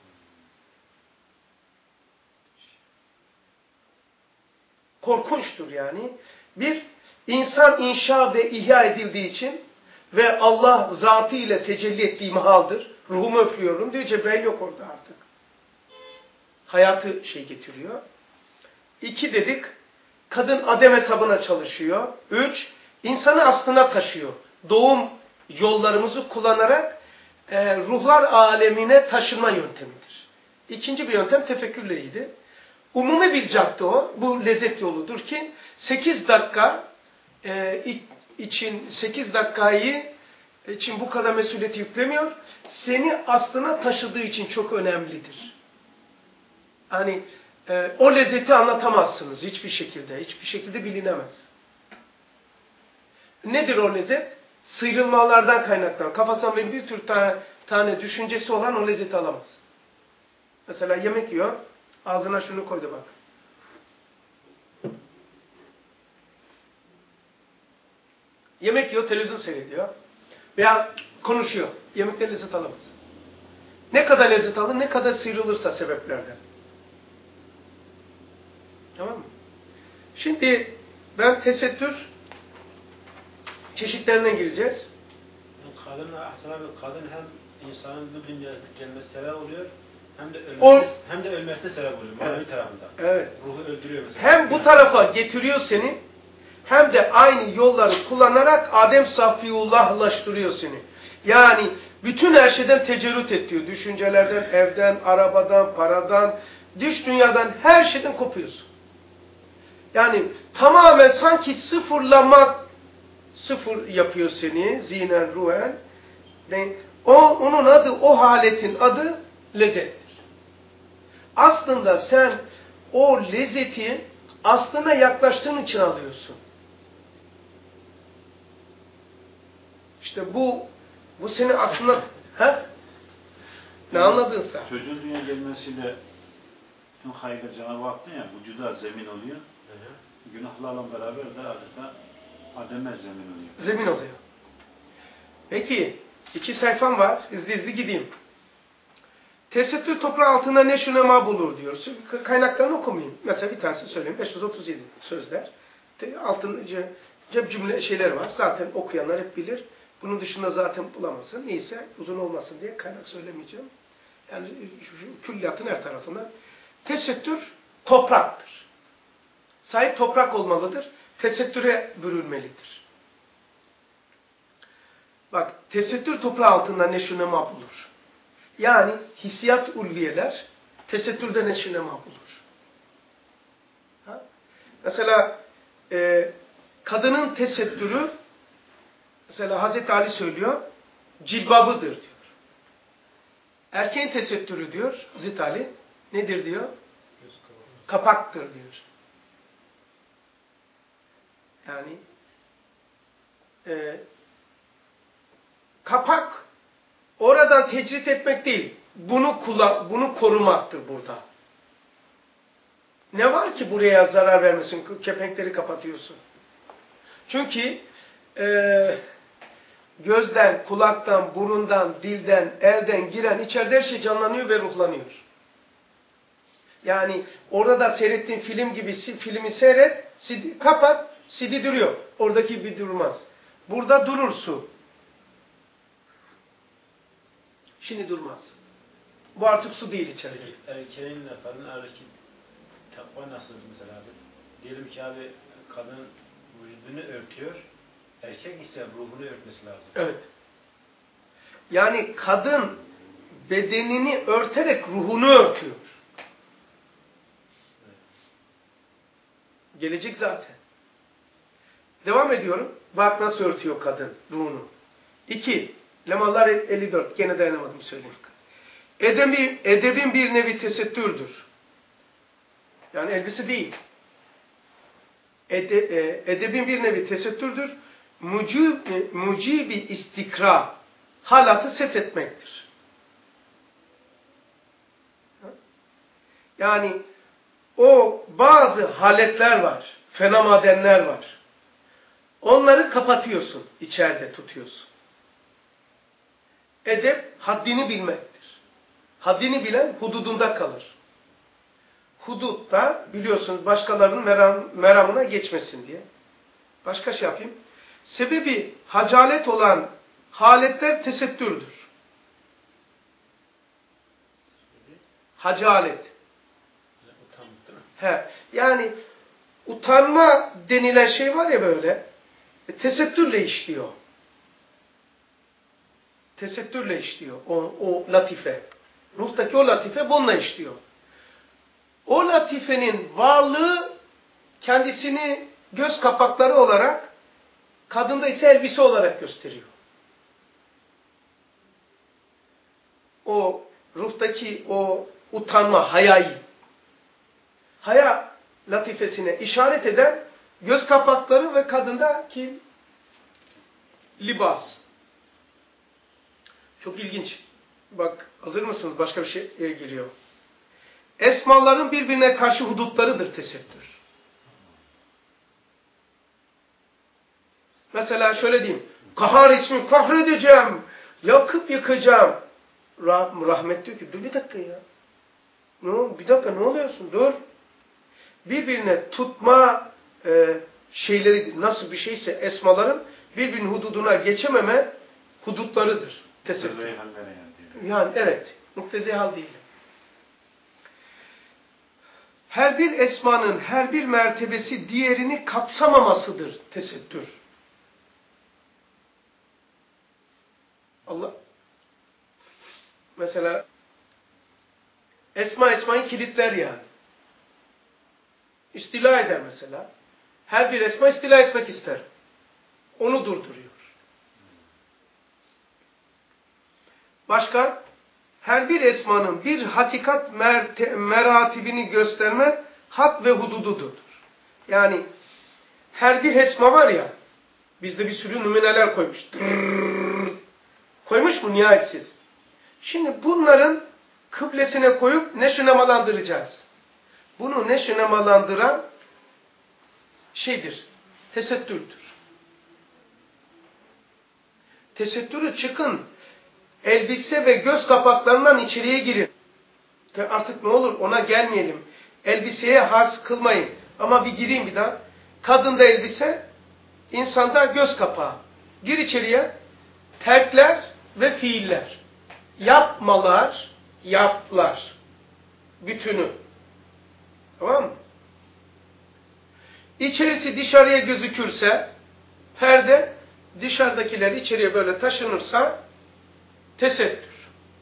Korkunçtur yani. Bir, insan inşa ve ihya edildiği için ve Allah zatı ile tecelli ettiği mahaldır. Ruhumu öpüyorum diyor. Cebrail yok orada artık. Hayatı şey getiriyor. İki dedik, Kadın adem hesabına çalışıyor. Üç, insanı aslına taşıyor. Doğum yollarımızı kullanarak e, ruhlar alemine taşınma yöntemidir. İkinci bir yöntem tefekkürleydi. Umumi bir cadde o. Bu lezzet yoludur ki sekiz dakika e, için sekiz dakikayı için bu kadar mesuliyeti yüklemiyor. Seni aslına taşıdığı için çok önemlidir. Hani e, o lezzeti anlatamazsınız hiçbir şekilde. Hiçbir şekilde bilinemez. Nedir o lezzet? Sıyrılmalardan kaynaklanan. Kafasından bir, bir tür tane, tane düşüncesi olan o lezzeti alamaz. Mesela yemek yiyor. Ağzına şunu koydu bak. Yemek yiyor, televizyon seyrediyor. Veya konuşuyor. Yemekten lezzet alamaz. Ne kadar lezzet alır, ne kadar sıyrılırsa sebeplerden. Tamam mı? Şimdi ben tesettür çeşitlerine gireceğiz. Kadın aslında bir kadın hem insanın bu dünyaya gelmesi sebep oluyor, hem de ölmesine, O, hem de ölmesine sebep oluyor. Manevi evet, tarafında. Evet. Ruhu öldürüyor mesela. Hem bu tarafa getiriyor seni, hem de aynı yolları kullanarak Adem Safiyullahlaştırıyor seni. Yani bütün her şeyden tecerrüt et diyor. Düşüncelerden, evden, arabadan, paradan, dış dünyadan her şeyden kopuyorsun. Yani tamamen sanki sıfırlama, sıfır yapıyor seni zihnen, ruhen. O, onun adı, o haletin adı lezzettir. Aslında sen o lezzeti aslına yaklaştığın için alıyorsun. İşte bu bu seni aslında he? Ne anladın sen? Çocuğun dünya gelmesiyle tüm hayırlı Cenab-ı Hak'tan ya vücuda zemin oluyor. Hı hı. Günahlarla beraber de adeta Adem'e zemin oluyor. Zemin oluyor. Peki iki sayfam var. Hızlı hızlı gideyim. Tesettür toprağı altında ne şunema bulur diyor. Kaynaklarını okumayayım. Mesela bir tanesi söyleyeyim. beş yüz otuz yedi sözler. Altın cep cümle şeyler var. Zaten okuyanlar hep bilir. Bunun dışında zaten bulamazsın. Neyse uzun olmasın diye kaynak söylemeyeceğim. Yani şu külliyatın her tarafında. Tesettür topraktır. Sahip toprak olmalıdır. Tesettüre bürünmelidir. Bak tesettür toprağı altında neşünema bulur. Yani hissiyat ulviyeler tesettürde neşünema bulur. Ha? Mesela e, kadının tesettürü mesela Hazreti Ali söylüyor cilbabıdır diyor. Erkeğin tesettürü diyor Hazreti Ali nedir diyor? Kapaktır diyor. Yani e, kapak oradan tecrit etmek değil. Bunu kullan, bunu korumaktır burada. Ne var ki buraya zarar vermesin? Kepenkleri kapatıyorsun. Çünkü e, gözden, kulaktan, burundan, dilden, elden giren içeride her şey canlanıyor ve ruhlanıyor. Yani orada da seyrettiğin film gibi filmi seyret, C D, kapat, C D duruyor. Oradaki bir durmaz. Burada durur su. Şimdi durmaz. Bu artık su değil içerideki. Erkeğinle kadın arasındaki takva nasıl mesela abi? Diyelim ki abi kadın vücudunu örtüyor, erkek ise ruhunu örtmesi lazım. Evet. Yani kadın bedenini örterek ruhunu örtüyor. Evet. Gelecek zaten. Devam ediyorum. Bak nasıl örtüyor kadın ruhunu. İki. Lemallar elli dört. Gene dayanamadım söyleyeyim. Edebi, edebin bir nevi tesettürdür. Yani elbise değil. Ede, e, edebin bir nevi tesettürdür. Mucib, mucibi istikra halatı set etmektir. Yani o bazı haletler var. Fenomenler var. Onları kapatıyorsun. İçeride tutuyorsun. Edep haddini bilmektir. Haddini bilen hududunda kalır. Hudutta biliyorsunuz başkalarının meram, meramına geçmesin diye. Başka şey yapayım. Sebebi hacalet olan haletler tesettürdür. Hacalet. Utanmak değil mi? He, yani utanma denilen şey var ya böyle, e, tesettürle işliyor. Tesettürle işliyor o, o latife. Ruhtaki o latife bununla işliyor. O latifenin varlığı kendisini göz kapakları olarak, kadında ise elbise olarak gösteriyor. O ruhtaki o utanma, hayayı, haya latifesine işaret eden göz kapakları ve kadındaki libas. Çok ilginç. Bak, hazır mısınız? Başka bir şey geliyor. Esmaların birbirine karşı hudutlarıdır tesettür. Mesela şöyle diyeyim. Kahar ismi kahredeceğim. Yakıp yıkacağım. Rah rahmet diyor ki dur bir dakika ya. Ne, bir dakika ne oluyorsun? Dur. Birbirine tutma e, şeyleri nasıl bir şeyse esmaların birbirinin hududuna geçememe hudutlarıdır. Tesettür. Yani evet. Muktezihal değil. Her bir esmanın her bir mertebesi diğerini kapsamamasıdır tesettür. Allah mesela esma esmayı kilitler yani. İstila eder mesela. Her bir esma istila etmek ister. Onu durduruyor. Başka? Her bir esmanın bir hakikat meratibini gösterme hat ve hudududur. Yani her bir esma var ya, bizde bir sürü nümeneler koymuş. Drrrr, koymuş mu nihayetsiz? Şimdi bunların kıblesine koyup neşnemalandıracağız. Bunu neşnemalandıran şeydir, tesettürdür. Tesettürü çıkın, elbise ve göz kapaklarından içeriye girin. Artık ne olur ona gelmeyelim. Elbiseye has kılmayın. Ama bir gireyim bir daha. Kadında elbise, insanda göz kapağı. Gir içeriye. Terkler ve fiiller. Yapmalar, yaplar. Bütünü. Tamam mı? İçerisi dışarıya gözükürse, perde dışarıdakiler içeriye böyle taşınırsa tesettür.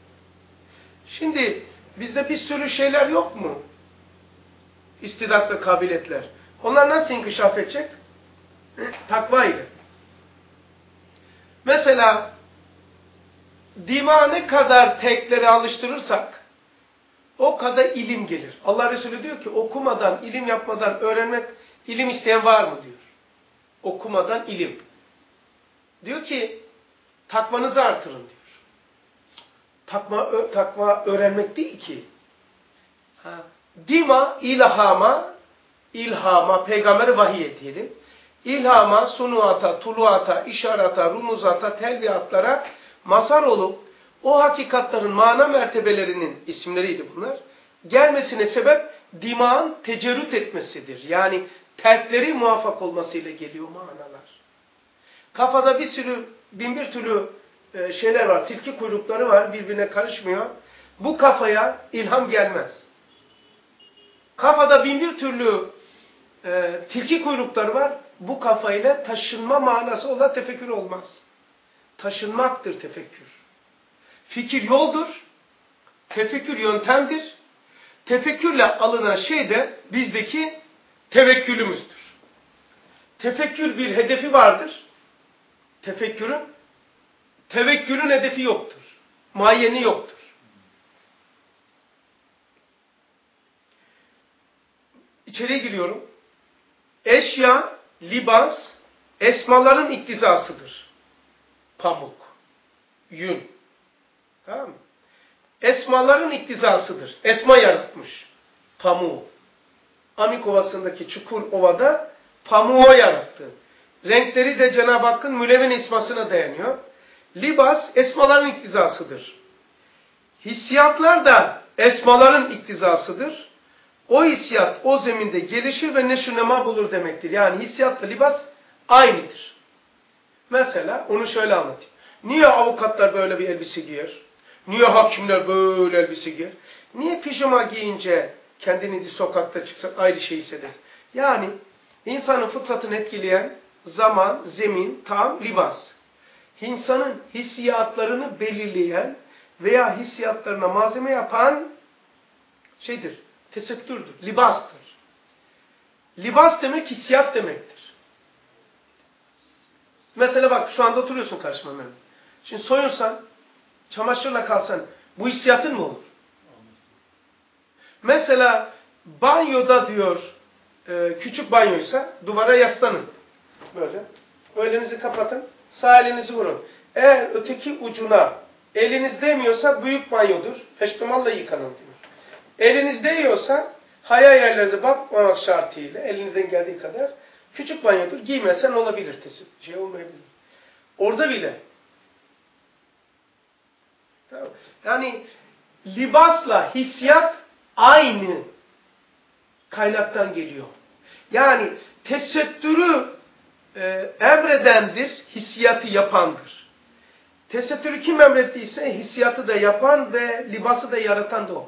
Şimdi bizde bir sürü şeyler yok mu? İstidat ve kabiliyetler. Onlar nasıl inkişaf edecek? Takva ile. Mesela dima ne kadar tekleri alıştırırsak o kadar ilim gelir. Allah Resulü diyor ki okumadan, ilim yapmadan öğrenmek, ilim isteyen var mı diyor. Okumadan ilim. Diyor ki takvanızı artırın diyor. Takva, takva öğrenmek değil ki. Ha. Dima, ilhama, ilhama, peygamberi vahiy diyelim. İlhama, sunuata, tuluata, işarata, rumuzata, telviyatlara mazhar olup o hakikatların mana mertebelerinin isimleriydi bunlar. Gelmesine sebep dimağın tecerrüt etmesidir. Yani terkleri muvaffak olmasıyla geliyor manalar. Kafada bir sürü, bin bir türlü şeyler var. Tilki kuyrukları var. Birbirine karışmıyor. Bu kafaya ilham gelmez. Kafada bin bir türlü e, tilki kuyrukları var. Bu kafayla taşınma manası olan tefekkür olmaz. Taşınmaktır tefekkür. Fikir yoldur. Tefekkür yöntemdir. Tefekkürle alınan şey de bizdeki tevekkülümüzdür. Tefekkür bir hedefi vardır. Tefekkürün tevekkülün hedefi yoktur. Muayyeni yoktur. İçeriye giriyorum. Eşya, libas, esmaların iktizasıdır. Pamuk, yün. Tamam mı? Esmaların iktizasıdır. Esma yaratmış. Pamuğu. Amik Ovası'ndaki Çukur Ova'da pamuğu yarattı. Renkleri de Cenab-ı Hakk'ın mülevven ismasına dayanıyor. Libas esmaların iktizasıdır. Hissiyatlar da esmaların iktizasıdır. O hissiyat o zeminde gelişir ve neşünema bulur demektir. Yani hissiyatla libas aynıdır. Mesela onu şöyle anlatayım. Niye avukatlar böyle bir elbise giyer? Niye hakimler böyle elbise giyer? Niye pijama giyince kendini sokakta çıksa ayrı şey hisseder? Yani İnsanın fıtratını etkileyen zaman, zemin, tam, libas. İnsanın hissiyatlarını belirleyen veya hissiyatlarına malzeme yapan şeydir, tesettürdür, libastır. Libas demek hissiyat demektir. Mesela bak şu anda oturuyorsun karşıma benim. Şimdi soyunsan, çamaşırla kalsan bu hissiyatın mı olur? Mesela banyoda diyor, e, küçük banyoysa duvara yaslanın. Böyle. Elinizi kapatın, sağ elinizi vurun. Eğer öteki ucuna eliniz değmiyorsa büyük banyodur. Peştemalla yıkanın diyor. Eliniz değiyorsa haya yerlerinize bakmamak şartıyla elinizden geldiği kadar küçük banyodur. Giymesen olabilir. Şey olmayabilir. Orada bile. Tamam. Yani libasla hissiyat aynı kaynaktan geliyor. Yani tesettürü e, emredendir, hissiyatı yapandır. Tesettürü kim emrettiyse hissiyatı da yapan ve libası da yaratan da o.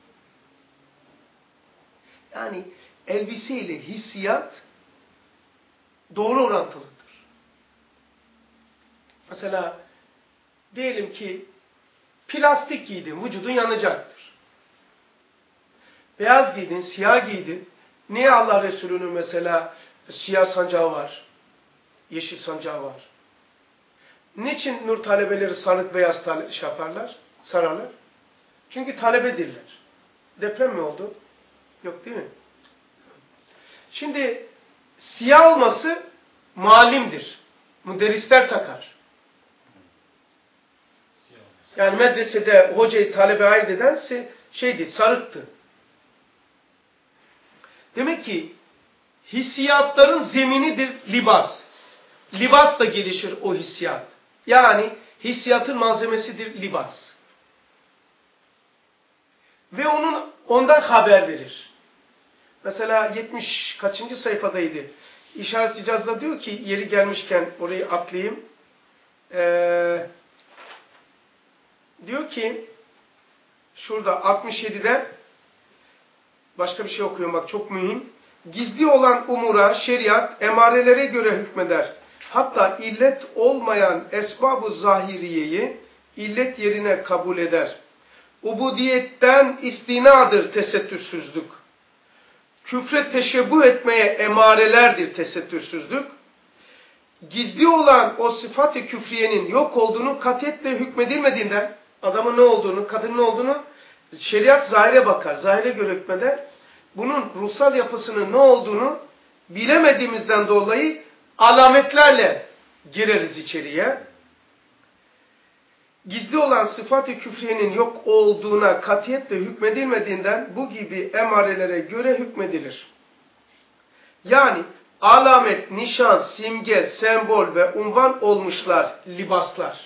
Yani elbise ile hissiyat doğru orantılıdır. Mesela diyelim ki plastik giydin, vücudun yanacaktır. Beyaz giydin, siyah giydin. Niye Allah Resulü'nün mesela siyah sancağı var, yeşil sancağı var? Niçin nur talebeleri sarık beyaz tale şey yaparlar, sararlar? Çünkü talebedirler. Deprem mi oldu? Yok değil mi? Şimdi siyah olması malimdir. Müderrisler takar. Yani medresede hocayı talebe ayırt eden şeydi, sarıktı. Demek ki hissiyatların zeminidir libas. Libas da gelişir o hissiyat. Yani hissiyatın malzemesidir libas. Ve onun ondan haber verir. Mesela yetmiş kaçıncı sayfadaydı? İşaret icazda diyor ki yeri gelmişken orayı atlayayım. Ee, diyor ki şurada altmış yedide başka bir şey okuyorum bak çok mühim. Gizli olan umura şeriat emarelere göre hükmeder. Hatta illet olmayan esbab-ı zahiriyeyi illet yerine kabul eder. Ubudiyetten istinadır tesettürsüzlük. Küfre teşebbüh etmeye emarelerdir tesettürsüzlük. Gizli olan o sıfat-ı küfriyenin yok olduğunu katiyetle hükmedilmediğinden adamın ne olduğunu, kadının ne olduğunu şeriat zahire bakar. Zahire göre hükmeder. Bunun ruhsal yapısının ne olduğunu bilemediğimizden dolayı alametlerle gireriz içeriye. Gizli olan sıfat-ı küfriyenin yok olduğuna katiyetle hükmedilmediğinden bu gibi emarelere göre hükmedilir. Yani alamet, nişan, simge, sembol ve unvan olmuşlar libaslar.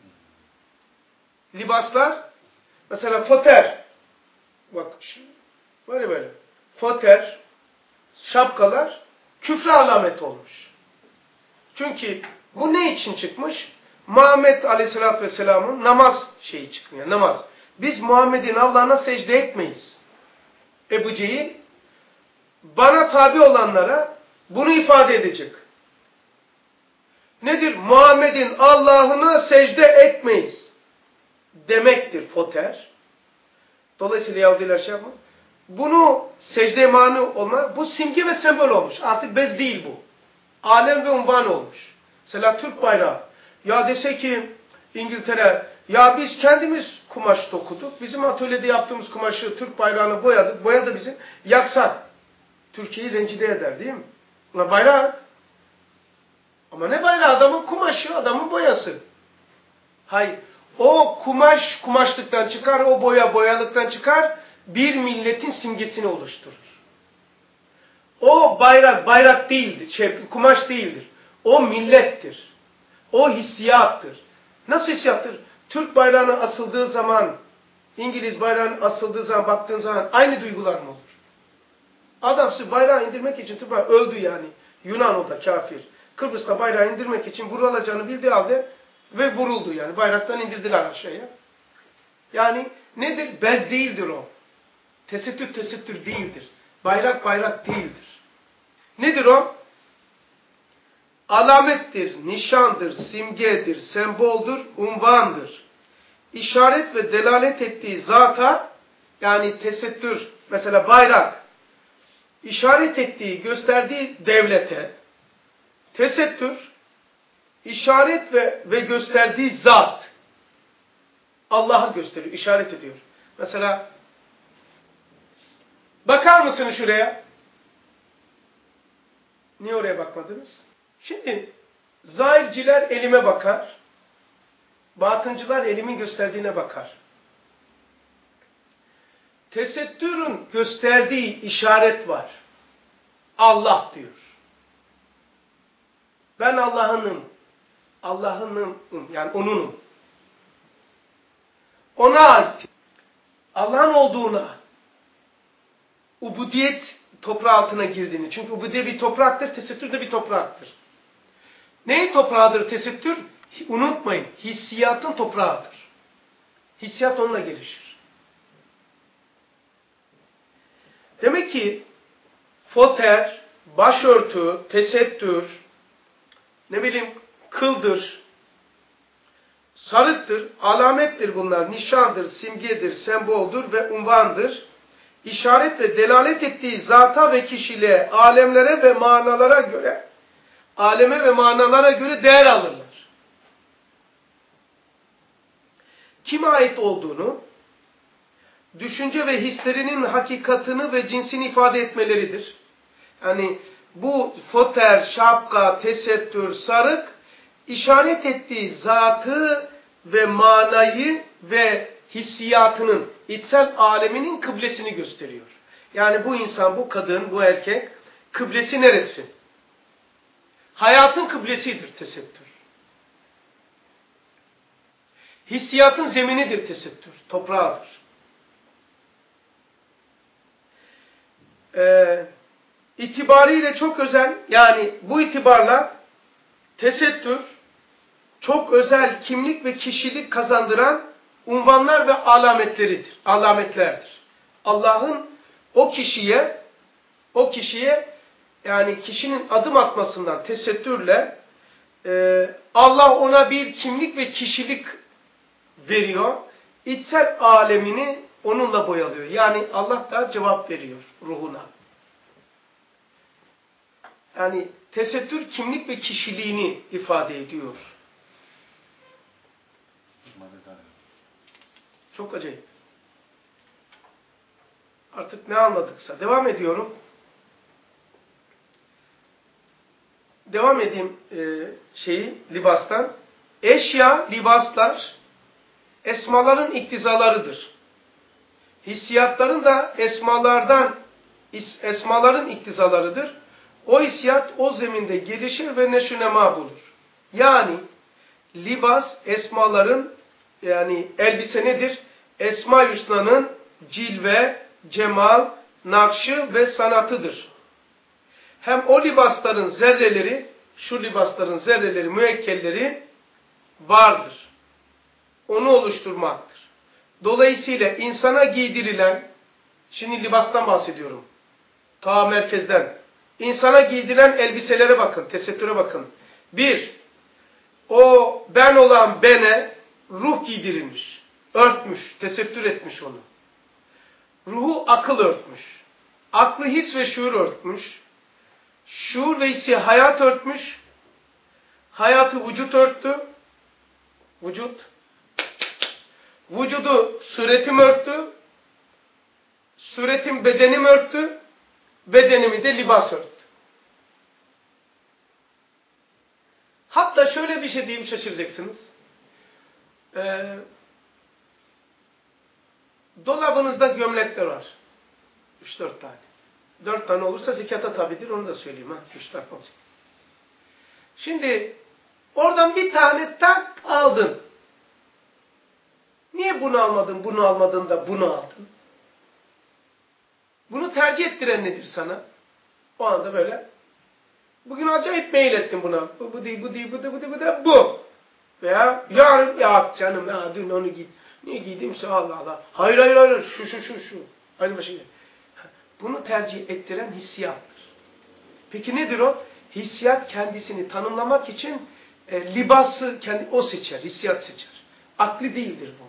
Libaslar mesela foter. Bak böyle böyle. Foter, şapkalar küfre alamet olmuş. Çünkü bu ne için çıkmış? Muhammed Aleyhisselatü Vesselam'ın namaz şeyi çıkmıyor. Namaz. Biz Muhammed'in Allah'ına secde etmeyiz. Ebu Cehil bana tabi olanlara bunu ifade edecek. Nedir? Muhammed'in Allah'ına secde etmeyiz demektir foter. Dolayısıyla Yahudiler şey yapma. Bunu secde mani olma, bu simge ve sembol olmuş. Artık bez değil bu. Alem ve unvan olmuş. Mesela Türk bayrağı. Ya dese ki İngiltere, ya biz kendimiz kumaş dokuduk. Bizim atölyede yaptığımız kumaşı Türk bayrağını boyadık. Boya da bizi yaksan. Türkiye'yi rencide eder değil mi? Buna bayrak. Ama ne bayrağı? Adamın kumaşı, adamın boyası. Hayır. O kumaş kumaşlıktan çıkar, o boya boyalıktan çıkar. Bir milletin simgesini oluşturur. O bayrak, bayrak değildir. Şey, kumaş değildir. O millettir. O hissiyattır. Nasıl hissiyattır? Türk bayrağının asıldığı zaman, İngiliz bayrağının asıldığı zaman, baktığın zaman aynı duygular mı olur? Adam sizi bayrağı indirmek için Türk bayrağı öldü yani. Yunan o da kafir. Kıbrıs'ta bayrağı indirmek için vurulacağını bildiği halde ve vuruldu yani. Bayraktan indirdiler aşağıya. Yani nedir? Bez değildir o. Tesettür tesettür değildir. Bayrak bayrak değildir. Nedir o? Alamettir, nişandır, simgedir, semboldür, unvandır. İşaret ve delalet ettiği zata, yani tesettür, mesela bayrak, işaret ettiği, gösterdiği devlete, tesettür, işaret ve, ve gösterdiği zat, Allah'ı gösteriyor, işaret ediyor. Mesela, bakar mısınız şuraya? Niye oraya bakmadınız? Şimdi, zahirciler elime bakar, batıncılar elimin gösterdiğine bakar. Tesettürün gösterdiği işaret var. Allah diyor. Ben Allah'ınım. Allah'ınım, yani O'nunum. Ona ait. Allah'ın olduğuna, ubudiyet toprağı altına girdiğini. Çünkü ubudiyet bir topraktır, tesettür de bir topraktır. Neyin toprağıdır tesettür? Unutmayın, hissiyatın toprağıdır. Hissiyat onunla gelişir. Demek ki foter, başörtü, tesettür, ne bileyim kıldır, sarıktır, alamettir bunlar, nişandır, simgedir, semboldur ve unvandır. İşaret ve delalet ettiği zata ve kişiliğe, alemlere ve manalara göre, aleme ve manalara göre değer alırlar. Kime ait olduğunu, düşünce ve hislerinin hakikatını ve cinsini ifade etmeleridir. Yani bu foter, şapka, tesettür, sarık, işaret ettiği zatı ve manayı ve hissiyatının, içsel aleminin kıblesini gösteriyor. Yani bu insan, bu kadın, bu erkek, kıblesi neresi? Hayatın kıblesidir tesettür. Hissiyatın zeminidir tesettür, toprağıdır. Ee, itibariyle çok özel, yani bu itibarla tesettür çok özel kimlik ve kişilik kazandıran unvanlar ve alametleridir, alametlerdir. Allah'ın o kişiye, o kişiye yani kişinin adım atmasından tesettürle e, Allah ona bir kimlik ve kişilik veriyor. İçsel alemini onunla boyalıyor. Yani Allah da cevap veriyor ruhuna. Yani tesettür kimlik ve kişiliğini ifade ediyor. Çok acayip. Artık ne anladıksa. Devam ediyorum. Devam edeyim e, şeyi, libastan. Eşya, libaslar, esmaların iktizalarıdır. Hissiyatların da esmalardan, esmaların iktizalarıdır. O hissiyat o zeminde gelişir ve neşünema bulur. Yani libas, esmaların, yani elbise nedir? Esma-i Hüsna'nın cilve, cemal, nakşı ve sanatıdır. Hem o libasların zerreleri, şu libasların zerreleri, müekkelleri vardır. Onu oluşturmaktır. Dolayısıyla insana giydirilen, şimdi libastan bahsediyorum, ta merkezden, insana giydirilen elbiselere bakın, tesettüre bakın. Bir, o ben olan bene ruh giydirilmiş, örtmüş, tesettür etmiş onu. Ruhu akıl örtmüş, aklı his ve şuur örtmüş, şuur ve hissi hayat örtmüş, hayatı vücut örttü, vücut, vücudu suretim örttü, suretim bedenim örttü, bedenimi de libas örttü. Hatta şöyle bir şey diyeyim, şaşıracaksınız. Ee, dolabınızda gömlekler var. Üç dört tane. Dört tane olursa zekata tabidir, onu da söyleyeyim. Ha? Üç tane olacak. Şimdi oradan bir tane tak aldın. Niye bunu almadın, bunu almadın da bunu aldın? Bunu tercih ettiren nedir sana? O anda böyle. Bugün acayip mail ettim buna. Bu, bu değil, bu değil, bu da, bu da, bu da, bu. Veya yarın, ya canım ya dün onu giy. Niye giydimse Allah Allah. Hayır hayır hayır, şu şu şu şu. Aynı başına. Bunu tercih ettiren hissiyattır. Peki nedir o? Hissiyat kendisini tanımlamak için e, libası kendi, o seçer, hissiyat seçer. Akli değildir bu.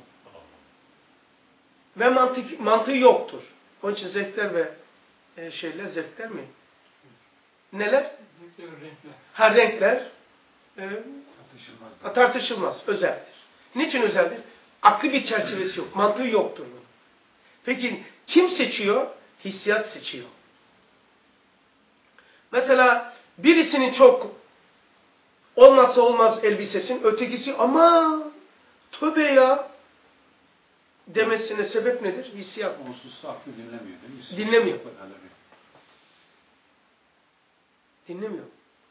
Ve mantık, mantığı yoktur. Onun için zevkler ve e, şeyler, zevkler mi? Neler? Her renkler e, tartışılmaz. tartışılmaz, özeldir. Niçin özeldir? Aklı bir çerçevesi yok, mantığı yoktur bunun. Peki kim seçiyor? Hissiyat seçiyor. Mesela birisinin çok olmazsa olmaz elbisesin, ötekisi ama tövbe ya demesine sebep nedir? Hissiyat. Onsuz aklı dinlemiyor değil mi? Dinlemiyor. Dinlemiyor.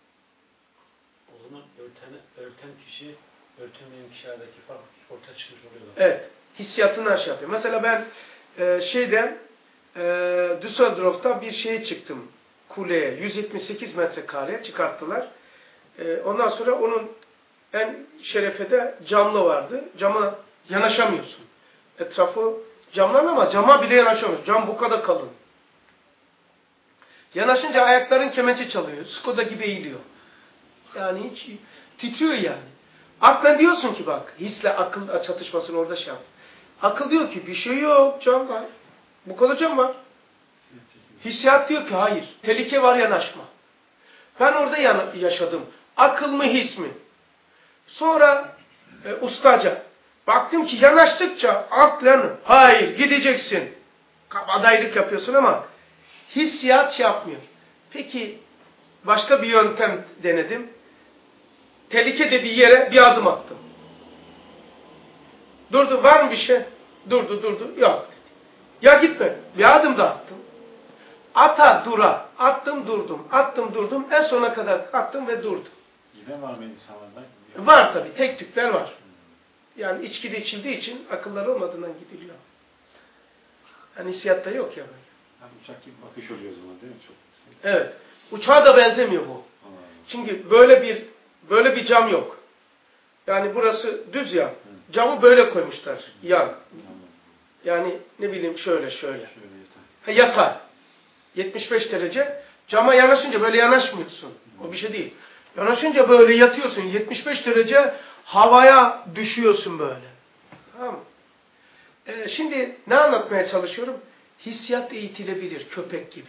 O zaman örten, örten kişi, örtünmeyen kişi aradaki fark ortaya çıkmış oluyor. Evet. Hissiyatını aşağı yapıyor. Mesela ben e, şeyden e, Düsseldorf'ta bir şeye çıktım. Kuleye. yüz yetmiş sekiz metrekareye çıkarttılar. E, ondan sonra onun en şerefede camlı vardı. Cama yanaşamıyorsun. Etrafı camlar ama cama bile yanaşamıyorsun. Cam bu kadar kalın. Yanaşınca ayakların kemençe çalıyor. Skoda gibi eğiliyor. Yani hiç titriyor yani. Akla diyorsun ki bak, hisle akıl çatışmasını orada şey yap. Akıl diyor ki bir şey yok, cam var. Bu kadar cam var. Hissiyat diyor ki hayır, tehlike var, yanaşma. Ben orada yaşadım. Akıl mı, his mi? Sonra e, ustaca. Baktım ki yanaştıkça aklen hayır gideceksin. Adaylık yapıyorsun ama hissiyat şey yapmıyor. Peki başka bir yöntem denedim. Tehlike dediği yere bir adım attım. Durdu, var mı bir şey? Durdu, durdu. Yok. Ya gitme. Bir adım da attım. Ata, dura. Attım, durdum. Attım, durdum. En sona kadar attım ve durdum. Yine var mı insanlarda? Var tabii. Tek tükler var. Yani içki de içildiği için akılları olmadığından gidiliyor. Yani hissiyatta yok ya böyle. Yani uçak gibi bakış oluyor o zaman değil mi? Çok. Evet. Uçağa da benzemiyor bu. Çünkü böyle bir böyle bir cam yok. Yani burası düz ya. Camı böyle koymuşlar. Yan. Yani ne bileyim şöyle şöyle. Ha, yatay. yetmiş beş derece. Cama yanaşınca böyle yanaşmıyorsun. O bir şey değil. Yanaşınca böyle yatıyorsun. yetmiş beş derece havaya düşüyorsun böyle. Tamam mı? Ee, şimdi ne anlatmaya çalışıyorum? Hissiyat eğitilebilir. Köpek gibi.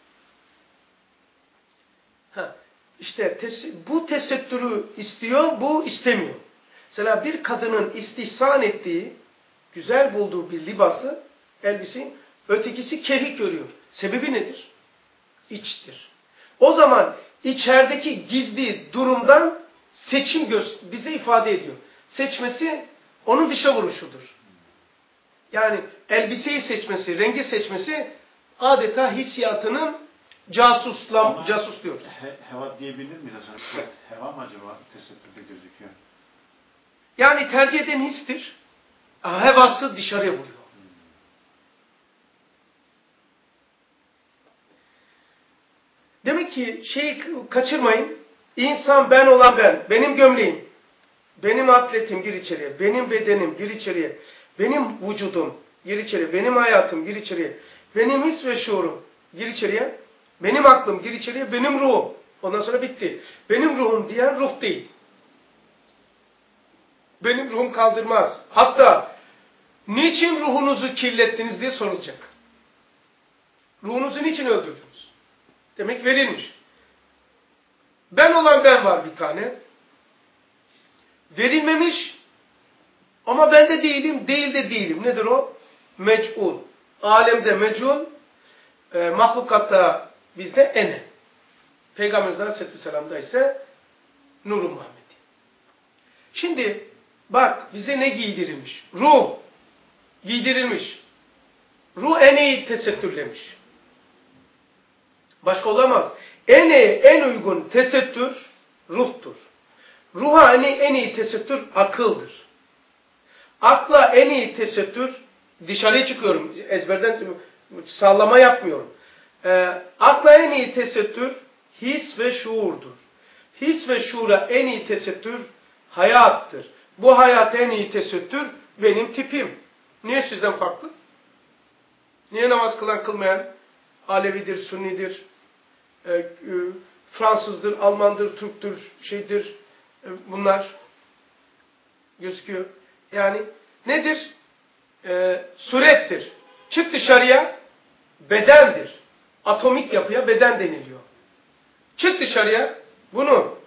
Ha. İşte tes bu tesettürü istiyor, bu istemiyor. Mesela bir kadının istihsan ettiği, güzel bulduğu bir libası, elbise, ötekisi kerih görüyor. Sebebi nedir? İçtir. O zaman içerideki gizli durumdan seçim bize ifade ediyor. Seçmesi onun dışa vuruşudur. Yani elbiseyi seçmesi, rengi seçmesi adeta hissiyatının Casuslam, casus diyoruz. He, heva diyebilir miyiz? Heva mı acaba tesettürde gözüküyor? Yani tercih eden histir. Hevası dışarıya vuruyor. Hmm. Demek ki şeyi kaçırmayın. İnsan ben olan ben. Benim gömleğim. Benim atletim gir içeriye. Benim bedenim gir içeriye. Benim vücudum gir içeriye. Benim hayatım gir içeriye. Benim his ve şuurum gir içeriye. Benim aklım gir içeriye, benim ruhum. Ondan sonra bitti. Benim ruhum diyen ruh değil. Benim ruhum kaldırmaz. Hatta niçin ruhunuzu kirlettiniz diye sorulacak. Ruhunuzu niçin öldürdünüz? Demek verilmiş. Ben olan ben var bir tane. Verilmemiş ama ben de değilim, değil de değilim. Nedir o? Mec'ul. Alemde mec'ul, e, mahlukatta bizde ene. Peygamberimiz Aleyhisselam'da ise Nur-u Muhammedi. Şimdi bak bize ne giydirilmiş? Ruh giydirilmiş. Ruh eneyi tesettürlemiş. Başka olamaz. Eneğe en uygun tesettür ruhtur. Ruha en iyi tesettür akıldır. Akla en iyi tesettür, dışarıya çıkıyorum, ezberden sallama yapmıyorum. Ee, akla en iyi tesettür his ve şuurdur. His ve şuura en iyi tesettür hayattır. Bu hayata en iyi tesettür benim tipim. Niye sizden farklı? Niye namaz kılan kılmayan? Alevidir, Sunnidir, e, e, Fransızdır, Almandır, Türktür, şeydir, e, bunlar gözüküyor. Yani nedir? E, surettir. Çık dışarıya, bedendir. Atomik yapıya beden deniliyor. Çık dışarıya, bunu.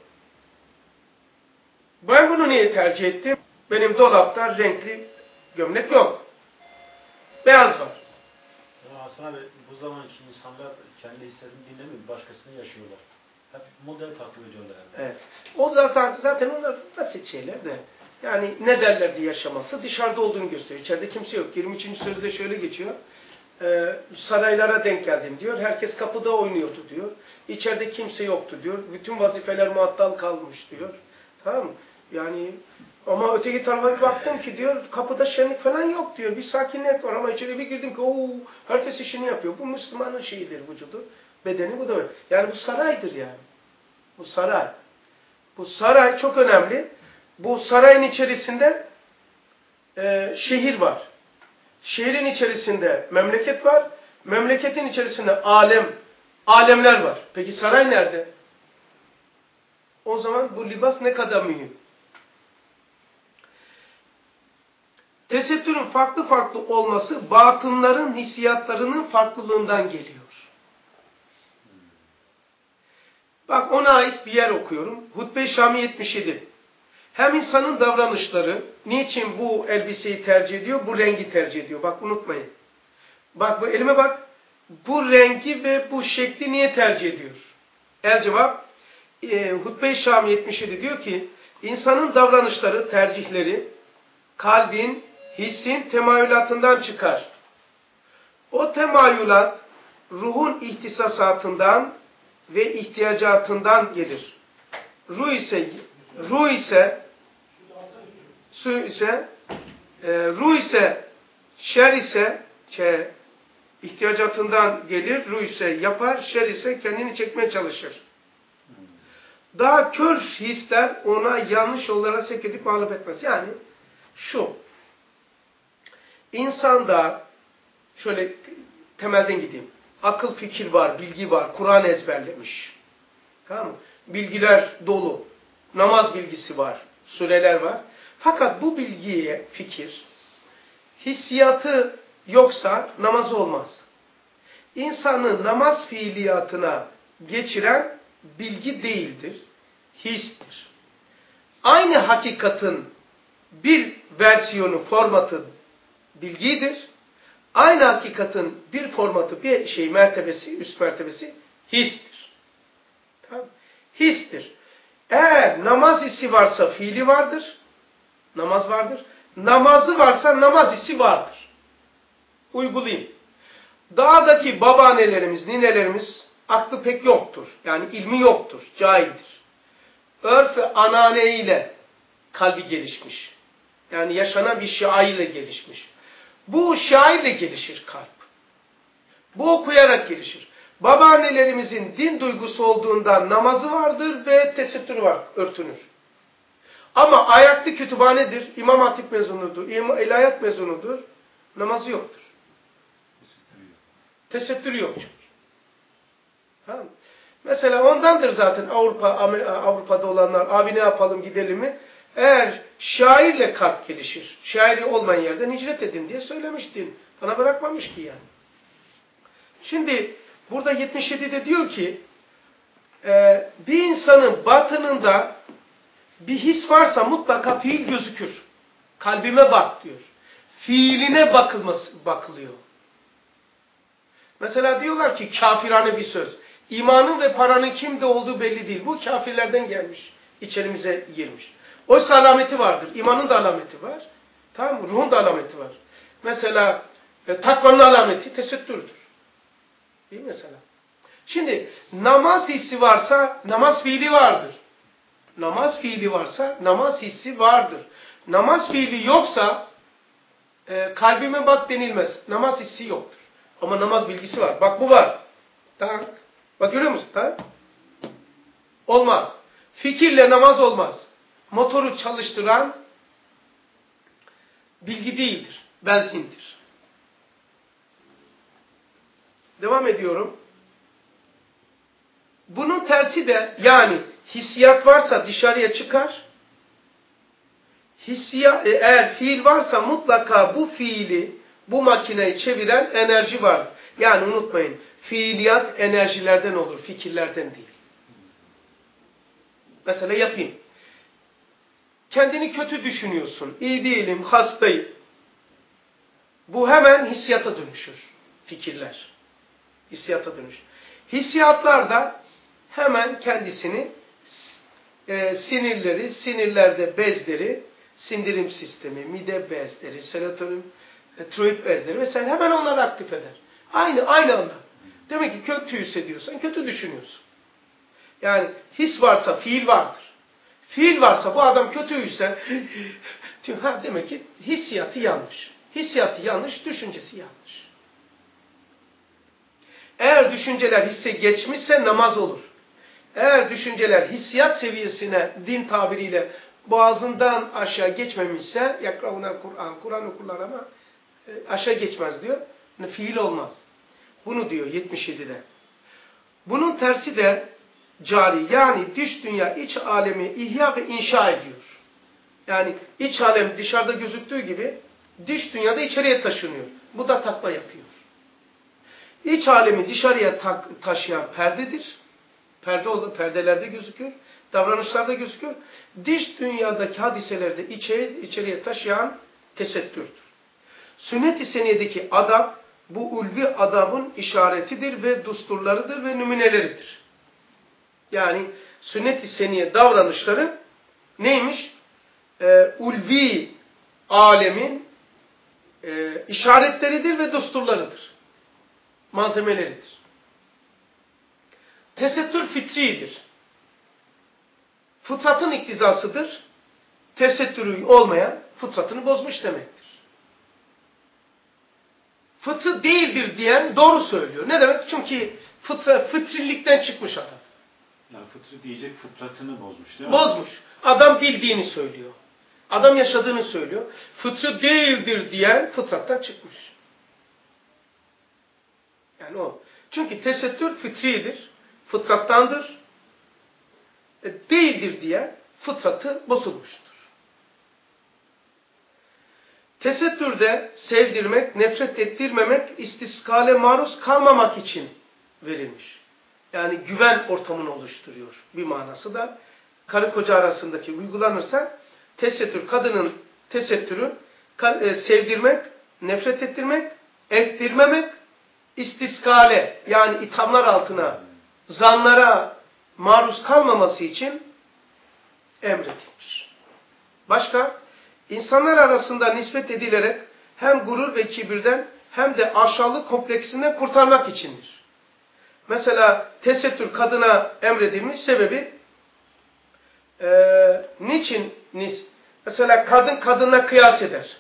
Ben bunu niye tercih ettim? Benim dolapta renkli gömlek yok. Beyaz var. Ya Hasan abi, bu zamanki insanlar kendi hislerini dinlemiyor, başkasını yaşıyorlar. Hep model takip ediyorlar. Yani. Evet. O zaten, zaten onlar basit şeyler de. Yani ne derler diye yaşaması dışarıda olduğunu gösteriyor. İçeride kimse yok. yirmi üçüncü sözde şöyle geçiyor. Ee, saraylara denk geldim diyor. Herkes kapıda oynuyordu diyor. İçeride kimse yoktu diyor. Bütün vazifeler muattal kalmış diyor. Tamam mı? Yani ama öteki tarafa bir baktım ki diyor kapıda şenlik falan yok diyor. Bir sakinlik var ama içeri bir girdim ki ooo herkes işini yapıyor. Bu Müslümanın şeyidir vücudu. Bedeni bu da öyle. Yani bu saraydır yani. Bu saray. Bu saray çok önemli. Bu sarayın içerisinde e, şehir var. Şehrin içerisinde memleket var. Memleketin içerisinde alem, alemler var. Peki saray nerede? O zaman bu libas ne kadar mühim. Tesettürün farklı farklı olması batınların hissiyatlarının farklılığından geliyor. Bak ona ait bir yer okuyorum. Hutbe-i Şami yetmiş yedi. Hem insanın davranışları, niçin bu elbiseyi tercih ediyor, bu rengi tercih ediyor. Bak unutmayın. Bak bu elime bak. Bu rengi ve bu şekli niye tercih ediyor? El cevap, e, Hutbe-i Şami yetmiş yedi diyor ki, insanın davranışları, tercihleri, kalbin, hissin temayülatından çıkar. O temayülat, ruhun ihtisasatından ve ihtiyacatından gelir. Ruh ise, ruh ise, su ise, e, ruh ise, şer ise, şey, ihtiyacatından gelir, ruh ise yapar, şer ise kendini çekmeye çalışır. Daha kör hisler ona yanlış yollara sevk edip mağlup etmez. Yani şu, insanda, şöyle temelden gideyim, akıl fikir var, bilgi var, Kur'an ezberlemiş. Tamam mı? Bilgiler dolu, namaz bilgisi var, sureler var. Fakat bu bilgiye fikir, hissiyatı yoksa namaz olmaz. İnsanı namaz fiiliyatına geçiren bilgi değildir, histir. Aynı hakikatin bir versiyonu, formatı bilgidir. Aynı hakikatin bir formatı, bir şey mertebesi, üst mertebesi histir. Tamam? Histir. Eğer namaz hissi varsa fiili vardır, namaz vardır. Namazı varsa namaz hissi vardır. Uygulayayım. Dağdaki babaannelerimiz, ninelerimiz aklı pek yoktur. Yani ilmi yoktur, cahildir. Örf ve ananeyle kalbi gelişmiş. Yani yaşanan bir şairle gelişmiş. Bu şairle gelişir kalp. Bu okuyarak gelişir. Babaannelerimizin din duygusu olduğundan namazı vardır ve tesettürü var, örtünür. Ama ayaklı kütüphanedir, İmam Hatip mezunudur, ilahiyat mezunudur, namazı yoktur. Tesettürü yok çünkü. Tamam. Mesela ondandır zaten Avrupa, Avrupa'da olanlar, abi ne yapalım gidelim mi? Eğer şairle kalp gelişir, şairi olmayan yerden hicret edin diye söylemiştin. Bana bırakmamış ki yani. Şimdi burada yetmiş yedide diyor ki, e, bir insanın batınında bir his varsa mutlaka fiil gözükür. Kalbime bak diyor. Fiiline bakılması, bakılıyor. Mesela diyorlar ki kafirane bir söz. İmanın ve paranın kimde olduğu belli değil. Bu kafirlerden gelmiş. İçerimize girmiş. Oysa alameti vardır. İmanın da alameti var. Tamam mı? Ruhun da alameti var. Mesela e, takvanın alameti tesettürdür. Değil mi mesela? Şimdi namaz hissi varsa namaz fiili vardır. Namaz fiili varsa namaz hissi vardır. Namaz fiili yoksa e, kalbime bak denilmez. Namaz hissi yoktur. Ama namaz bilgisi var. Bak bu var. Tak. Bak görüyor musun? Tak. Olmaz. Fikirle namaz olmaz. Motoru çalıştıran bilgi değildir. Benzindir. Devam ediyorum. Bunun tersi de yani hissiyat varsa dışarıya çıkar. Hissiyat, eğer fiil varsa mutlaka bu fiili, bu makineyi çeviren enerji var. Yani unutmayın, fiiliyat enerjilerden olur, fikirlerden değil. Mesela yapayım. Kendini kötü düşünüyorsun, iyi değilim, hastayım. Bu hemen hissiyata dönüşür, fikirler. Hissiyata dönüşür. Hissiyatlar da hemen kendisini e, sinirleri, sinirlerde bezleri, sindirim sistemi, mide bezleri, serotonin, e, tiroid bezleri vesaire hemen onları aktif eder. Aynı aynı anda. Demek ki kötü hissediyorsan kötü düşünüyorsun. Yani his varsa fiil vardır. Fiil varsa bu adam kötüyse ha, demek ki hissiyatı yanlış. Hissiyatı yanlış, düşüncesi yanlış. Eğer düşünceler hisse geçmişse namaz olur. Eğer düşünceler hissiyat seviyesine din tabiriyle boğazından aşağı geçmemişse yakravuna Kur'an, Kur'an okurlar ama e, aşağı geçmez diyor. Fiil olmaz. Bunu diyor yetmiş yedide. Bunun tersi de cari. Yani dış dünya iç alemi ihya ve inşa ediyor. Yani iç alem dışarıda gözüktüğü gibi dış dünyada içeriye taşınıyor. Bu da takva yapıyor. İç alemi dışarıya ta taşıyan perdedir. Perde oldu, perdelerde gözüküyor. Davranışlarda gözüküyor. Dış dünyadaki hadiselerde içeri, içeriye taşıyan tesettürdür. Sünnet-i seniyedeki adab, bu ulvi adabın işaretidir ve dusturlarıdır ve nümuneleridir. Yani sünnet-i seniye davranışları neymiş? Ee, ulvi alemin e, işaretleridir ve dusturlarıdır. Malzemeleridir. Tesettür fitridir. Fıtratın iktizasıdır. Tesettürü olmayan fıtratını bozmuş demektir. Fıtı değildir diyen doğru söylüyor. Ne demek? Çünkü fıtra, fıtrilikten çıkmış adam. Yani fıtri diyecek fıtratını bozmuş değil mi? Bozmuş. Adam bildiğini söylüyor. Adam yaşadığını söylüyor. Fıtı değildir diyen fıtrattan çıkmış. Yani o. Çünkü tesettür fitridir. Fıtrattandır. E, değildir diye fıtratı bozulmuştur. Tesettürde sevdirmek, nefret ettirmemek, istiskale maruz kalmamak için verilmiş. Yani güven ortamını oluşturuyor. Bir manası da karı koca arasındaki uygulanırsa tesettür, kadının tesettürü sevdirmek, nefret ettirmek, ettirmemek, istiskale yani ithamlar altına, zanlara maruz kalmaması için emredilmiş. Başka? İnsanlar arasında nispet edilerek hem gurur ve kibirden hem de aşağılık kompleksinden kurtarmak içindir. Mesela tesettür kadına emredilmiş sebebi e, niçin? Nis? Mesela kadın kadınla kıyas eder.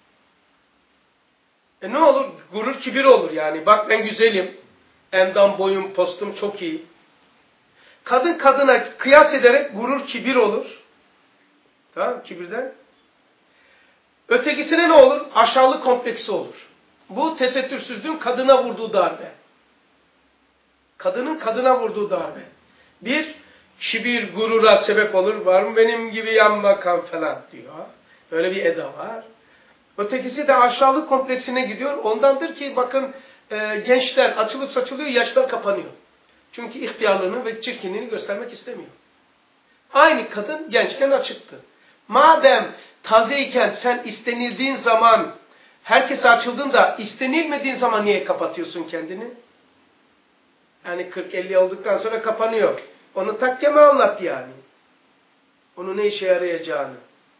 E ne olur? Gurur kibir olur yani. Bak ben güzelim. Endam, boyum, postum çok iyi. Kadın kadına kıyas ederek gurur kibir olur. Tamam kibirden. Ötekisine ne olur? Aşağılık kompleksi olur. Bu tesettürsüzlüğün kadına vurduğu darbe. Kadının kadına vurduğu darbe. Bir, kibir, gurura sebep olur. Var mı benim gibi yan makam falan diyor. Öyle bir eda var. Ötekisi de aşağılık kompleksine gidiyor. Ondandır ki bakın e, gençler açılıp saçılıyor, yaşlar kapanıyor. Çünkü ihtiyarlığını ve çirkinliğini göstermek istemiyor. Aynı kadın gençken açıktı. Madem tazeyken sen istenildiğin zaman herkese açıldın da istenilmediğin zaman niye kapatıyorsun kendini? Yani kırk elli olduktan sonra kapanıyor. Onu takkeme anlat yani. Onun ne işe yarayacağını.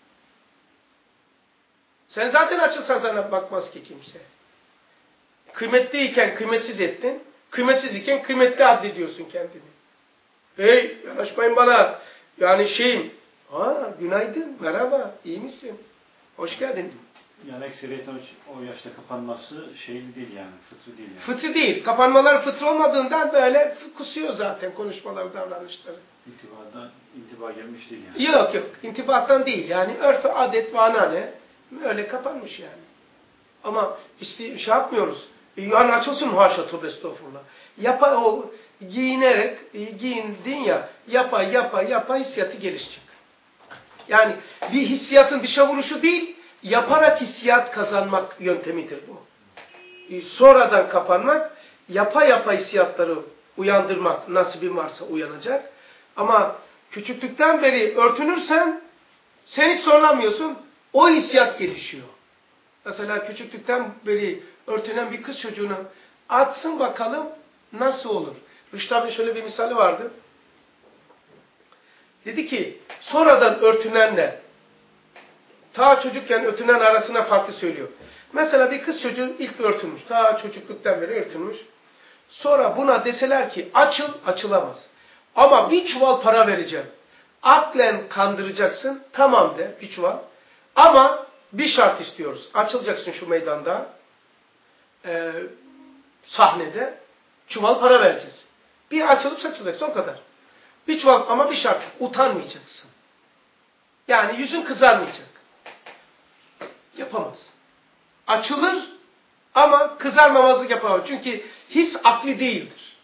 Sen zaten açılsan sana bakmaz ki kimse. Kıymetliyken kıymetsiz ettin. Kıymetsiz iken kıymetli addediyorsun kendini. Hey yanaşmayın bana. Yani şeyim. Aa günaydın. Merhaba. İyi misin? Hoş geldin. Yani ekseriyetten o yaşta kapanması şeyli değil yani. Fıtri değil yani. Fıtri değil. Kapanmalar fıtri olmadığından böyle kusuyor zaten konuşmaları, davranışları. İntibadan, intiba gelmiş değil yani. Yok yok. İntibaktan değil. Yani örf, adet ve anane öyle kapanmış yani. Ama işte şey yapmıyoruz. Yani açılsın haşa tövbe estağfurullah. Yapa, o, giyinerek, giyindin ya, yapa yapa yapa hissiyatı gelişecek. Yani bir hissiyatın dışa vuruşu değil, yaparak hissiyat kazanmak yöntemidir bu. Sonradan kapanmak, yapa yapa hissiyatları uyandırmak, nasibin varsa uyanacak. Ama küçüklükten beri örtünürsen, sen hiç zorlanmıyorsun, o hissiyat gelişiyor. Mesela küçüklükten beri örtünen bir kız çocuğunu atsın bakalım nasıl olur. Rüştü abi şöyle bir misali vardı. Dedi ki, sonradan örtünenle ta çocukken örtünen arasına farklı söylüyor. Mesela bir kız çocuğu ilk örtünmüş. Ta çocukluktan beri örtünmüş. Sonra buna deseler ki açıl, açılamaz. Ama bir çuval para vereceğim. Aklen kandıracaksın. Tamam de bir çuval. Ama bir şart istiyoruz. Açılacaksın şu meydanda. E, sahnede. Çuval para vereceğiz. Bir açılıp saçılacaksın o kadar. Bir çuval ama bir şart. Utanmayacaksın. Yani yüzün kızarmayacak. Yapamaz. Açılır ama kızarmamazlık yapamaz. Çünkü his akli değildir.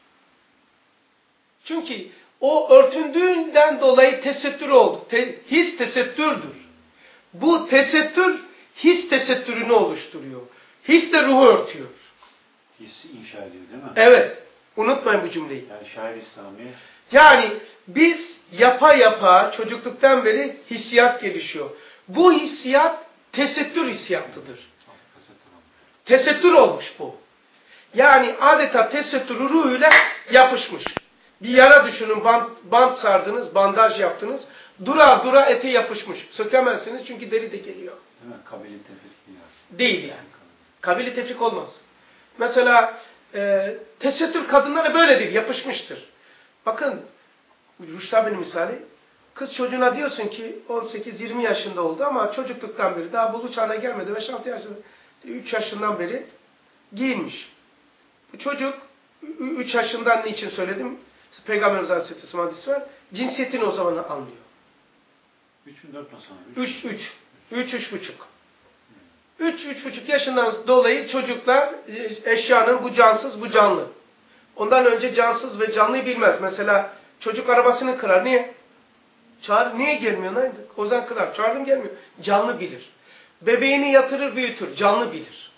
Çünkü o örtündüğünden dolayı tesettür oldu. Te, his tesettürdür. Bu tesettür his tesettürünü oluşturuyor. His de ruhu örtüyor. Hissi inşa ediyor değil mi? Evet. Unutmayın bu cümleyi. Yani şair İslami. Yani biz yapa yapa çocukluktan beri hissiyat gelişiyor. Bu hissiyat tesettür hissiyatıdır. Tesettür olmuş bu. Yani adeta tesettür ruhuyla yapışmış. Bir yara düşünün, bant, bant sardınız, bandaj yaptınız. Dura dura ete yapışmış. Sökemezsiniz çünkü deri de geliyor. Değil mi? Kabili tefrik değil. Değil yani. Kabili tefrik olmaz. Mesela e, tesettür kadınlara böyledir, yapışmıştır. Bakın, Rüştü abinin misali, kız çocuğuna diyorsun ki on sekiz yirmi yaşında oldu ama çocukluktan beri, daha buluğ çağına gelmedi, beş altı yaşında, üç yaşından beri giyinmiş. Bu çocuk, üç yaşından niçin söyledim? Peygamberimiz Aleyhisselatü hadisi var. Cinsiyetini o zaman anlıyor. üç mü dört mü sonra? üç, üç. üç, üç buçuk. üç, üç buçuk yaşından dolayı çocuklar eşyanın bu cansız, bu canlı. Ondan önce cansız ve canlıyı bilmez. Mesela çocuk arabasını kırar. Niye? Çağır. Niye gelmiyor? Ne? O zaman kırar. Çağırdım gelmiyor. Canlı bilir. Bebeğini yatırır, büyütür. Canlı bilir.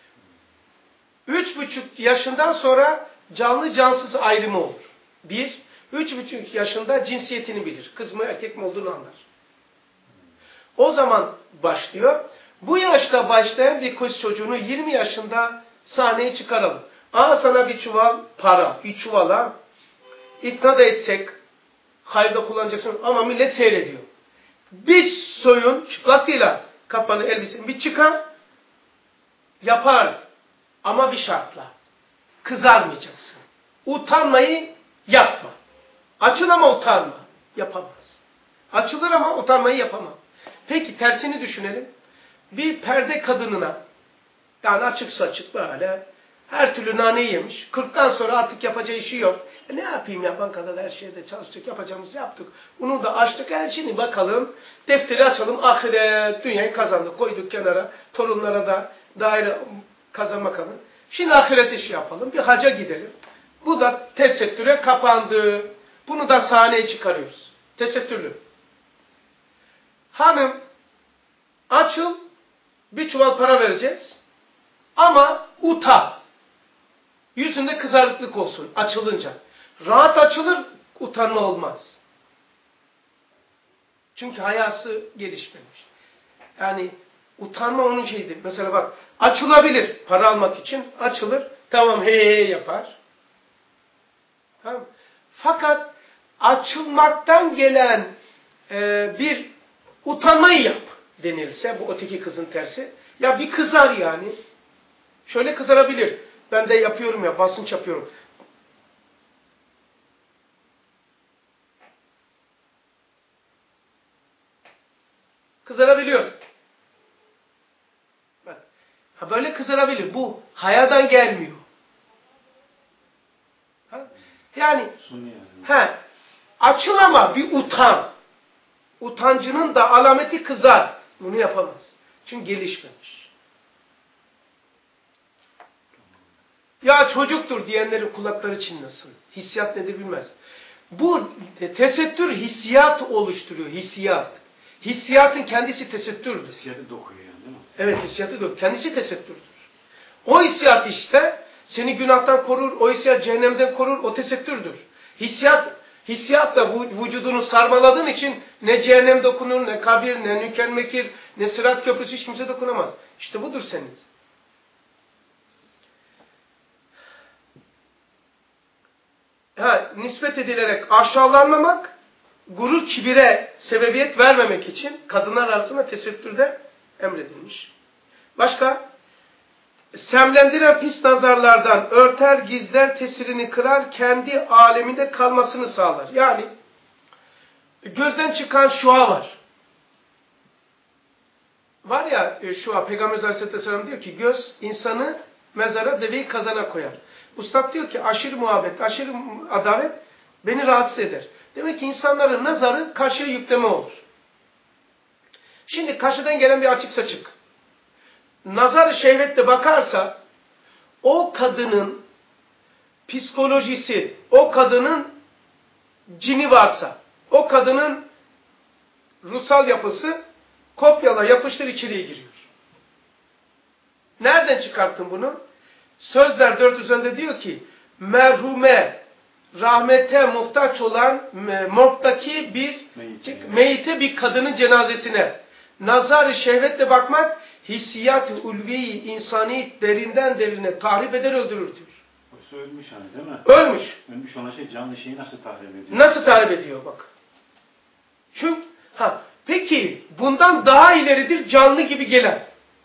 Üç buçuk yaşından sonra canlı cansız ayrımı olur. Bir, üç buçuk yaşında cinsiyetini bilir. Kız mı erkek mi olduğunu anlar. O zaman başlıyor. Bu yaşta başlayan bir kız çocuğunu yirmi yaşında sahneye çıkaralım. Aa sana bir çuval para, bir çuvala ikna da etsek, hayırda kullanacaksın ama millet seyrediyor. Bir soyun, çıplak değil ha, kafanı elbiseni bir çıkar, yapar ama bir şartla. Kızarmayacaksın. Utanmayı yapma. Açıl ama utanma. Yapamaz. Açılır ama utanmayı yapamaz. Peki tersini düşünelim. Bir perde kadınına, yani açık saçık böyle, her türlü naneyi yemiş. kırktan sonra artık yapacağı işi yok. E ne yapayım ya, bankada her şeyde çalıştık, yapacağımızı yaptık. Bunu da açtık, her şeyini bakalım. Defteri açalım, ahiret, dünyayı kazandık, koyduk kenara. Torunlara da daire kazanmak adına. Şimdi ahiret işi yapalım, bir haca gidelim. Bu da tesettüre kapandı. Bunu da sahneye çıkarıyoruz. Tesettürlü. Hanım, açıl, bir çuval para vereceğiz. Ama utan. Yüzünde kızarıklık olsun açılınca. Rahat açılır, utanma olmaz. Çünkü hayası gelişmemiş. Yani utanma onun şeyidir. Mesela bak, açılabilir para almak için. Açılır, tamam hey hey yapar. Tamam. Fakat açılmaktan gelen e, bir utanmayı yap denilse, bu öteki kızın tersi. Ya bir kızar yani. Şöyle kızarabilir. Ben de yapıyorum ya, basınç yapıyorum. Kızarabiliyor. Bak. Ha böyle kızarabilir. Bu hayadan gelmiyor. Ha? Yani he, açıl ama bir utan. Utancının da alameti kızar. Bunu yapamaz. Çünkü gelişmemiş. Ya çocuktur diyenlerin kulakları çınlasın. Hissiyat nedir bilmez. Bu tesettür hissiyat oluşturuyor. Hissiyat. Hissiyatın kendisi tesettürdür. Hissiyatı dokuyor yani değil mi? Evet, hissiyatı dokuyor. Kendisi tesettürdür. O hissiyat işte seni günahtan korur, o hissiyat cehennemden korur, o tesettürdür. Hissiyat, hissiyat da bu vücudunu sarmaladığın için ne cehennem dokunur, ne kabir, ne nükel mekir, ne sırat köprüsü hiç kimse dokunamaz. İşte budur senin. Ha, nispet edilerek aşağılanmamak, gurur kibire sebebiyet vermemek için kadınlar arasında tesettürde emredilmiş. Başka? Semlendiren pis nazarlardan örter, gizler, tesirini kırar, kendi aleminde kalmasını sağlar. Yani gözden çıkan şua var. Var ya şua, Peygamber Aleyhisselam diyor ki göz insanı mezara, deveyi kazana koyar. Ustad diyor ki aşırı muhabbet, aşırı adalet beni rahatsız eder. Demek ki insanların nazarı karşıya yükleme olur. Şimdi karşıdan gelen bir açık saçık nazar-ı şehvetle bakarsa o kadının psikolojisi, o kadının cini varsa, o kadının ruhsal yapısı kopyala yapıştır içeriye giriyor. Nereden çıkarttın bunu? Sözler dört üzerinde diyor ki merhume, rahmete muhtaç olan morgdaki bir meyite bir kadının cenazesine nazar-ı şehvetle bakmak hissiyat-ı ulvi-i insani derinden derine tahrip eder, öldürür diyor. Oysa ölmüş hani değil mi? Ölmüş. Ölmüş olan şey canlı şeyi nasıl tahrip ediyor? Nasıl tahrip ediyor bak. Çünkü ha peki bundan daha ileridir canlı gibi gelen.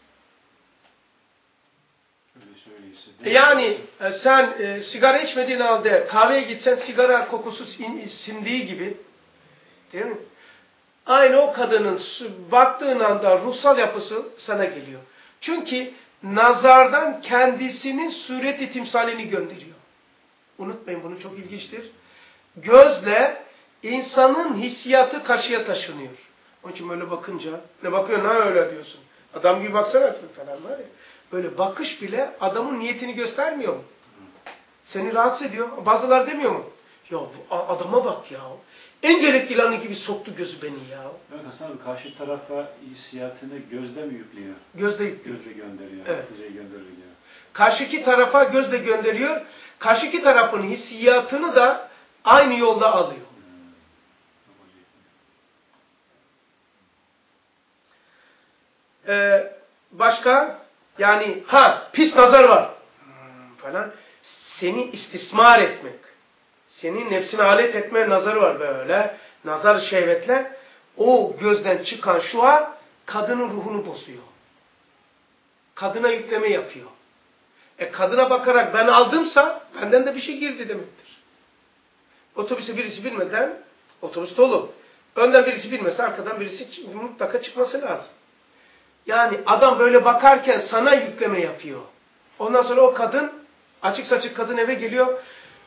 Yani e, sen e, sigara içmediğin halde kahveye gitsen sigara kokusu sindiği gibi, değil mi? Aynı o kadının baktığın anda ruhsal yapısı sana geliyor. Çünkü nazardan kendisinin sureti timsalini gönderiyor. Unutmayın, bunu çok ilginçtir. Gözle insanın hissiyatı karşıya taşınıyor. Onun için böyle bakınca, ne bakıyorsun ha öyle diyorsun. Adam gibi baksana falan var ya. Böyle bakış bile adamın niyetini göstermiyor mu? Seni rahatsız ediyor. Bazıları demiyor mu? Ya bu adama bak ya. En gerek yılanı gibi soktu gözü beni ya. Evet Hasan abi, karşı tarafa hissiyatını gözle mi yüklüyor? Gözle yüklüyor. Gözle gönderiyor. Evet. gönderiyor. Karşıki tarafa gözle gönderiyor. Karşıki tarafın hissiyatını da aynı yolda alıyor. Ee, başka? Yani ha pis nazar var. Hmm, falan. Seni istismar etmek. Senin nefsine alet etme nazarı var böyle. Nazar şehvetle o gözden çıkan şua kadının ruhunu bozuyor. Kadına yükleme yapıyor. E kadına bakarak ben aldımsa benden de bir şey girdi demektir. Otobüse birisi binmeden otobüs dolu. Önden birisi binmese arkadan birisi mutlaka çıkması lazım. Yani adam böyle bakarken sana yükleme yapıyor. Ondan sonra o kadın, açık saçık kadın eve geliyor.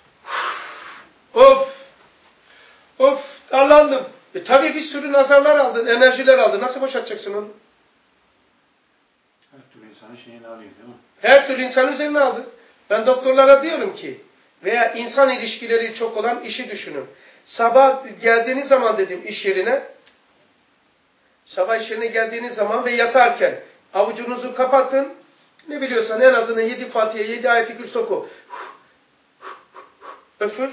Of! Of! Darlandım. E tabii bir sürü nazarlar aldın, enerjiler aldın. Nasıl boşaltacaksın onu? Her türlü insanın şeyini alıyor değil mi? Her türlü insanın üzerine aldın. Ben doktorlara diyorum ki, veya insan ilişkileri çok olan işi düşünün. Sabah geldiğiniz zaman dedim iş yerine, sabah iş yerine geldiğiniz zaman ve yatarken avucunuzu kapatın, ne biliyorsan en azından yedi Fatiha, yedi ayet-i kürsü oku. Öfür.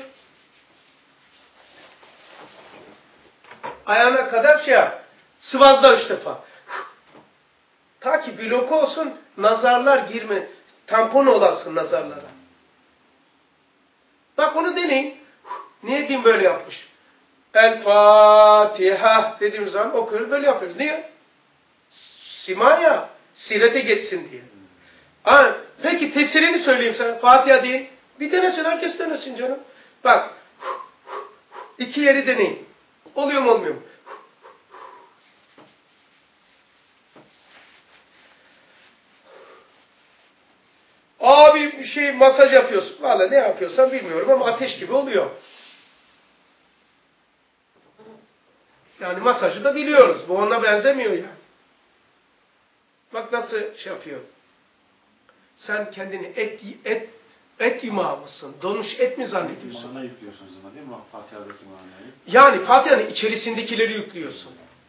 Ayağına kadar şey yap. Sıvazla üç defa. Ta ki blok olsun, nazarlar girme. Tampon olasın nazarlara. Bak onu deneyin. Niye diyeyim böyle yapmış? El Fatiha dediğimiz zaman okuyoruz, böyle yapıyoruz. Niye? Simaya, sirete geçsin diye. Ha, peki tefsirini söyleyeyim sana. Fatiha deyin. Bir denesin, herkes denesin canım. Bak, iki yeri deneyin. Oluyor mu olmuyor mu? Abi bir şey masaj yapıyorsun. Vallahi ne yapıyorsan bilmiyorum ama ateş gibi oluyor. Yani masajı da biliyoruz. Bu ona benzemiyor yani. Bak nasıl şey yapıyor. Sen kendini et, et Et yumağı mısın? Donmuş et mi zannediyorsun? Mana yüklüyorsunuz ama değil mi? Fatiha'daki manayı. Yani Fatiha'nın içerisindekileri yüklüyorsun.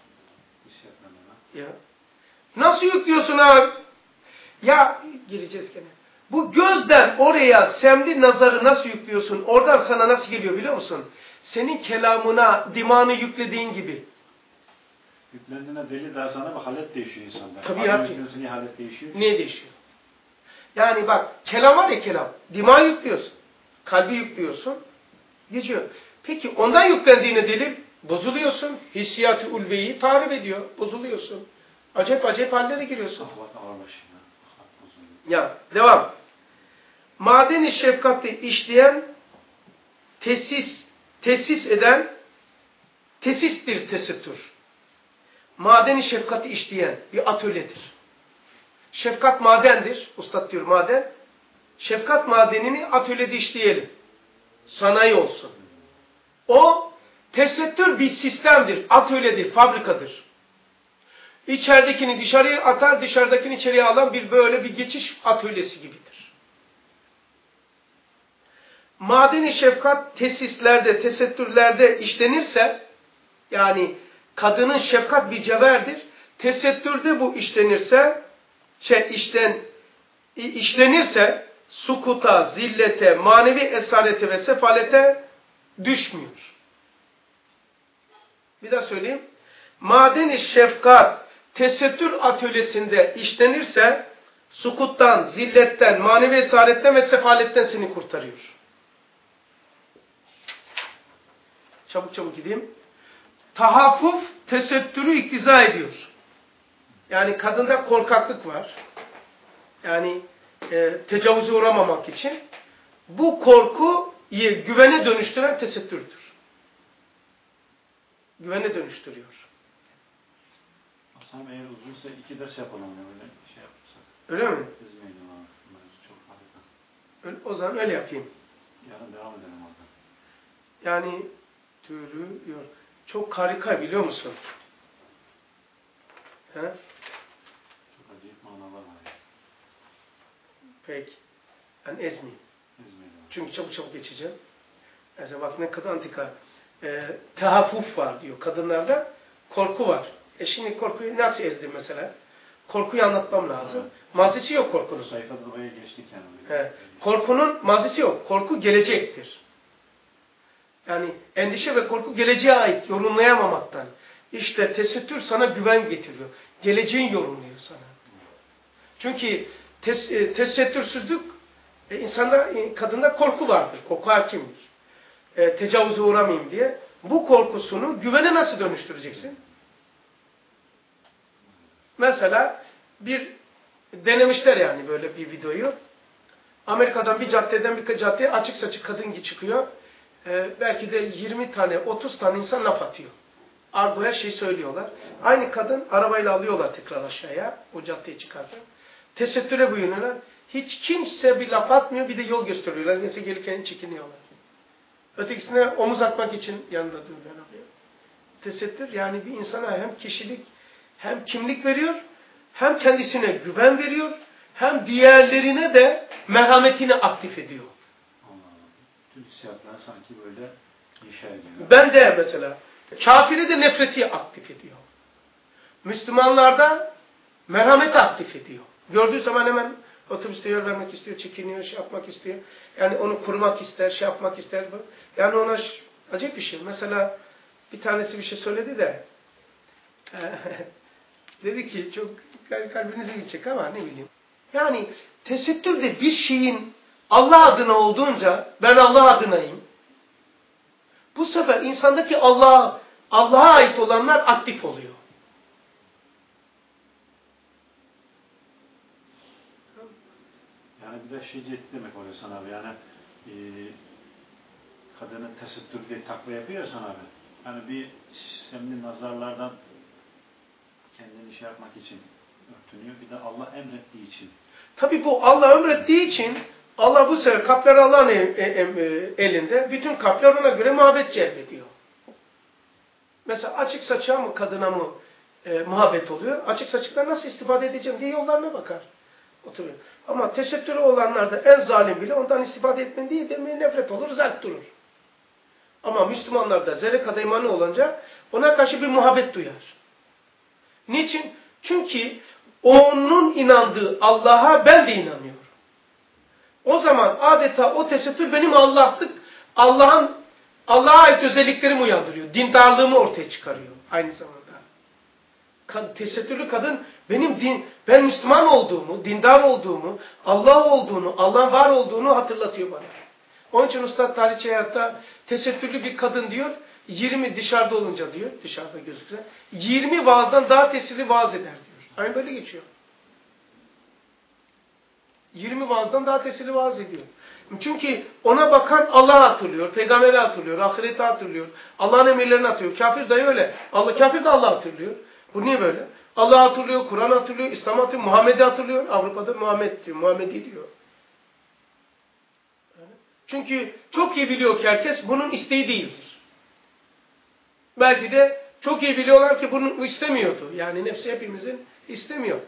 Ya. Nasıl yüklüyorsun abi? Ya gireceğiz gene. Bu gözden oraya semli nazarı nasıl yüklüyorsun? Oradan sana nasıl geliyor biliyor musun? Senin kelamına, dimağını yüklediğin gibi. Yüklendiğine deli daha sana bir halet değişiyor insanda. Tabii Abi ya. yüklüyorsun, niye halet değişiyor? Niye değişiyor? Yani bak kelam var ya kelam. Dimağı yüklüyorsun. Kalbi yüklüyorsun. Geçiyor. Peki ondan yüklendiğine delil bozuluyorsun. Hissiyat-ı ulveyi tarif ediyor. Bozuluyorsun. Acayip acayip hallere giriyorsun. Ahvat ağırlaşıyor. Ya devam. Madeni şefkatli işleyen, tesis, tesis eden, tesistir tesettür. Madeni şefkati işleyen bir atölyedir. Şefkat madendir. Ustad diyor maden. Şefkat madenini atölyede işleyelim. Sanayi olsun. O tesettür bir sistemdir. Atölyedir, fabrikadır. İçeridekini dışarıya atar, dışarıdakini içeriye alan bir böyle bir geçiş atölyesi gibidir. Madeni şefkat tesislerde, tesettürlerde işlenirse, yani kadının şefkat bir cevherdir. Tesettürde bu işlenirse, şey işten işlenirse sukuta, zillete, manevi esarete ve sefalete düşmüyor. Bir daha söyleyeyim. Madeni şefkat tesettür atölyesinde işlenirse sukuttan, zilletten, manevi esaretten ve sefaletten seni kurtarıyor. Çabuk çabuk gideyim. Tahaffuf tesettürü iktiza ediyor. Yani kadında korkaklık var. Yani e, tecavüze uğramamak için. Bu korkuyu güvene dönüştüren tesettürdür. Güvene dönüştürüyor. Aslında eğer uzunsa iki ders yapalım ya öyle şey yapırsak. Öyle mi? Ezmeyelim abi. Bunlar çok harika. Öyle, o zaman öyle yapayım. Yarın devam edelim oradan. Yani türü yok. Çok harika biliyor musun? He? Çok acayip manalar var ya. Peki. Ben ezmeyeyim. Ezmeyelim. Çünkü çabuk çabuk geçeceğim. Mesela bak ne kadar antika. E, tahaffuf var diyor. Kadınlarda korku var. E şimdi korkuyu nasıl ezdim mesela? Korkuyu anlatmam lazım. Evet. Mazisi yok korkunun. Sayfada buraya geçtik yani. He. Korkunun mazisi yok. Korku gelecektir. Yani endişe ve korku geleceğe ait yorumlayamamaktan. İşte tesettür sana güven getiriyor. Geleceğin yorumluyor sana. Çünkü tes, e, tesettürsüzlük e, insanda, e, kadında korku vardır. Korku hakimdir. E, tecavüze uğramayayım diye. Bu korkusunu güvene nasıl dönüştüreceksin? Mesela bir denemişler yani böyle bir videoyu. Amerika'dan bir caddeden bir caddeye açık saçık kadın çıkıyor. Ee, belki de yirmi tane, otuz tane insan laf atıyor. Argoya şey söylüyorlar. Aynı kadın arabayla alıyorlar tekrar aşağıya. O caddeye çıkarken. Tesettüre buyuruyorlar. Hiç kimse bir laf atmıyor, bir de yol gösteriyorlar. Neyse gelirken çekiniyorlar. Ötekisine omuz atmak için yanında duruyorlar. Tesettür yani bir insana hem kişilik hem kimlik veriyor, hem kendisine güven veriyor, hem diğerlerine de merhametini aktif ediyor. Tüm hissiyatlar sanki böyle inşa ediyor. Ben de mesela kafiri de nefreti aktif ediyor. Müslümanlarda merhameti aktif ediyor. Gördüğü zaman hemen otobüste yer vermek istiyor, çekiniyor, şey yapmak istiyor. Yani onu korumak ister, şey yapmak ister. Yani ona acayip bir şey. Mesela bir tanesi bir şey söyledi de dedi ki çok kalbinize gidecek ama ne bileyim. Yani tesettürde bir şeyin Allah adına olduğunca ben Allah adınayım. Bu sefer insandaki Allah Allah'a ait olanlar aktif oluyor. Yani bir de şey demek oluyor sana abi. Yani e, kadının tesettür diye takva yapıyor ya sana abi. Yani bir semli nazarlardan kendini şey yapmak için örtünüyor. Bir de Allah emrettiği için. Tabi bu Allah emrettiği için Allah bu sefer kalpler Allah'ın elinde. Bütün kalpler ona göre muhabbet celbediyor. Mesela açık saçığa mı kadına mı e, muhabbet oluyor? Açık saçıklar nasıl istifade edeceğim diye yollarına bakar. Oturuyor. Ama tesettürü olanlar da en zalim bile ondan istifade etmeyi değil demeye nefret olur, uzak durur. Ama Müslümanlarda zerre kadar imanı olunca ona karşı bir muhabbet duyar. Niçin? Çünkü onun inandığı Allah'a ben de inanıyorum. O zaman adeta o tesettür benim Allah'lık, Allah'ın Allah'a ait özelliklerimi uyandırıyor. Dindarlığımı ortaya çıkarıyor aynı zamanda. Tesettürlü kadın benim din, ben Müslüman olduğumu, dindar olduğumu, Allah olduğunu, Allah'ın var olduğunu hatırlatıyor bana. Onun için Üstad Tarihçi Hayat'ta tesettürlü bir kadın diyor, yirmi dışarıda olunca diyor, dışarıda gözükse, yirmi vaazdan daha tesirli vaaz eder diyor. Aynı böyle geçiyor. yirmi vaazdan daha tesirli vaaz ediyor. Çünkü ona bakan Allah'ı hatırlıyor, peygamberi hatırlıyor, ahireti hatırlıyor, Allah'ın emirlerini hatırlıyor. Kafir dahi öyle. Allah, kafir de Allah'ı hatırlıyor. Bu niye böyle? Allah hatırlıyor, Kur'an hatırlıyor, İslam hatırlıyor, Muhammed'i hatırlıyor. Avrupa'da Muhammed diyor, Muhammedi diyor. Çünkü çok iyi biliyor ki herkes bunun isteği değildir. Belki de çok iyi biliyorlar ki bunu istemiyordu. Yani nefsi hepimizin istemiyor.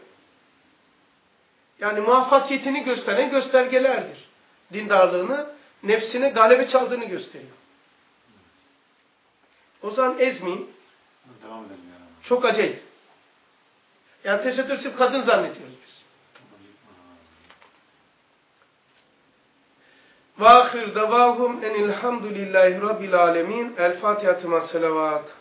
Yani muvaffakiyetini gösteren göstergelerdir. Dindarlığını, nefsine galebe çaldığını gösteriyor. O zaman ezmeyin. Devam edelim yani. Çok acayip. Yani tesettür sırf kadın zannediyoruz biz. Ve ahir davahum enilhamdülillahi rabbil alemin. El Fatiha-tı ma'as-selavat.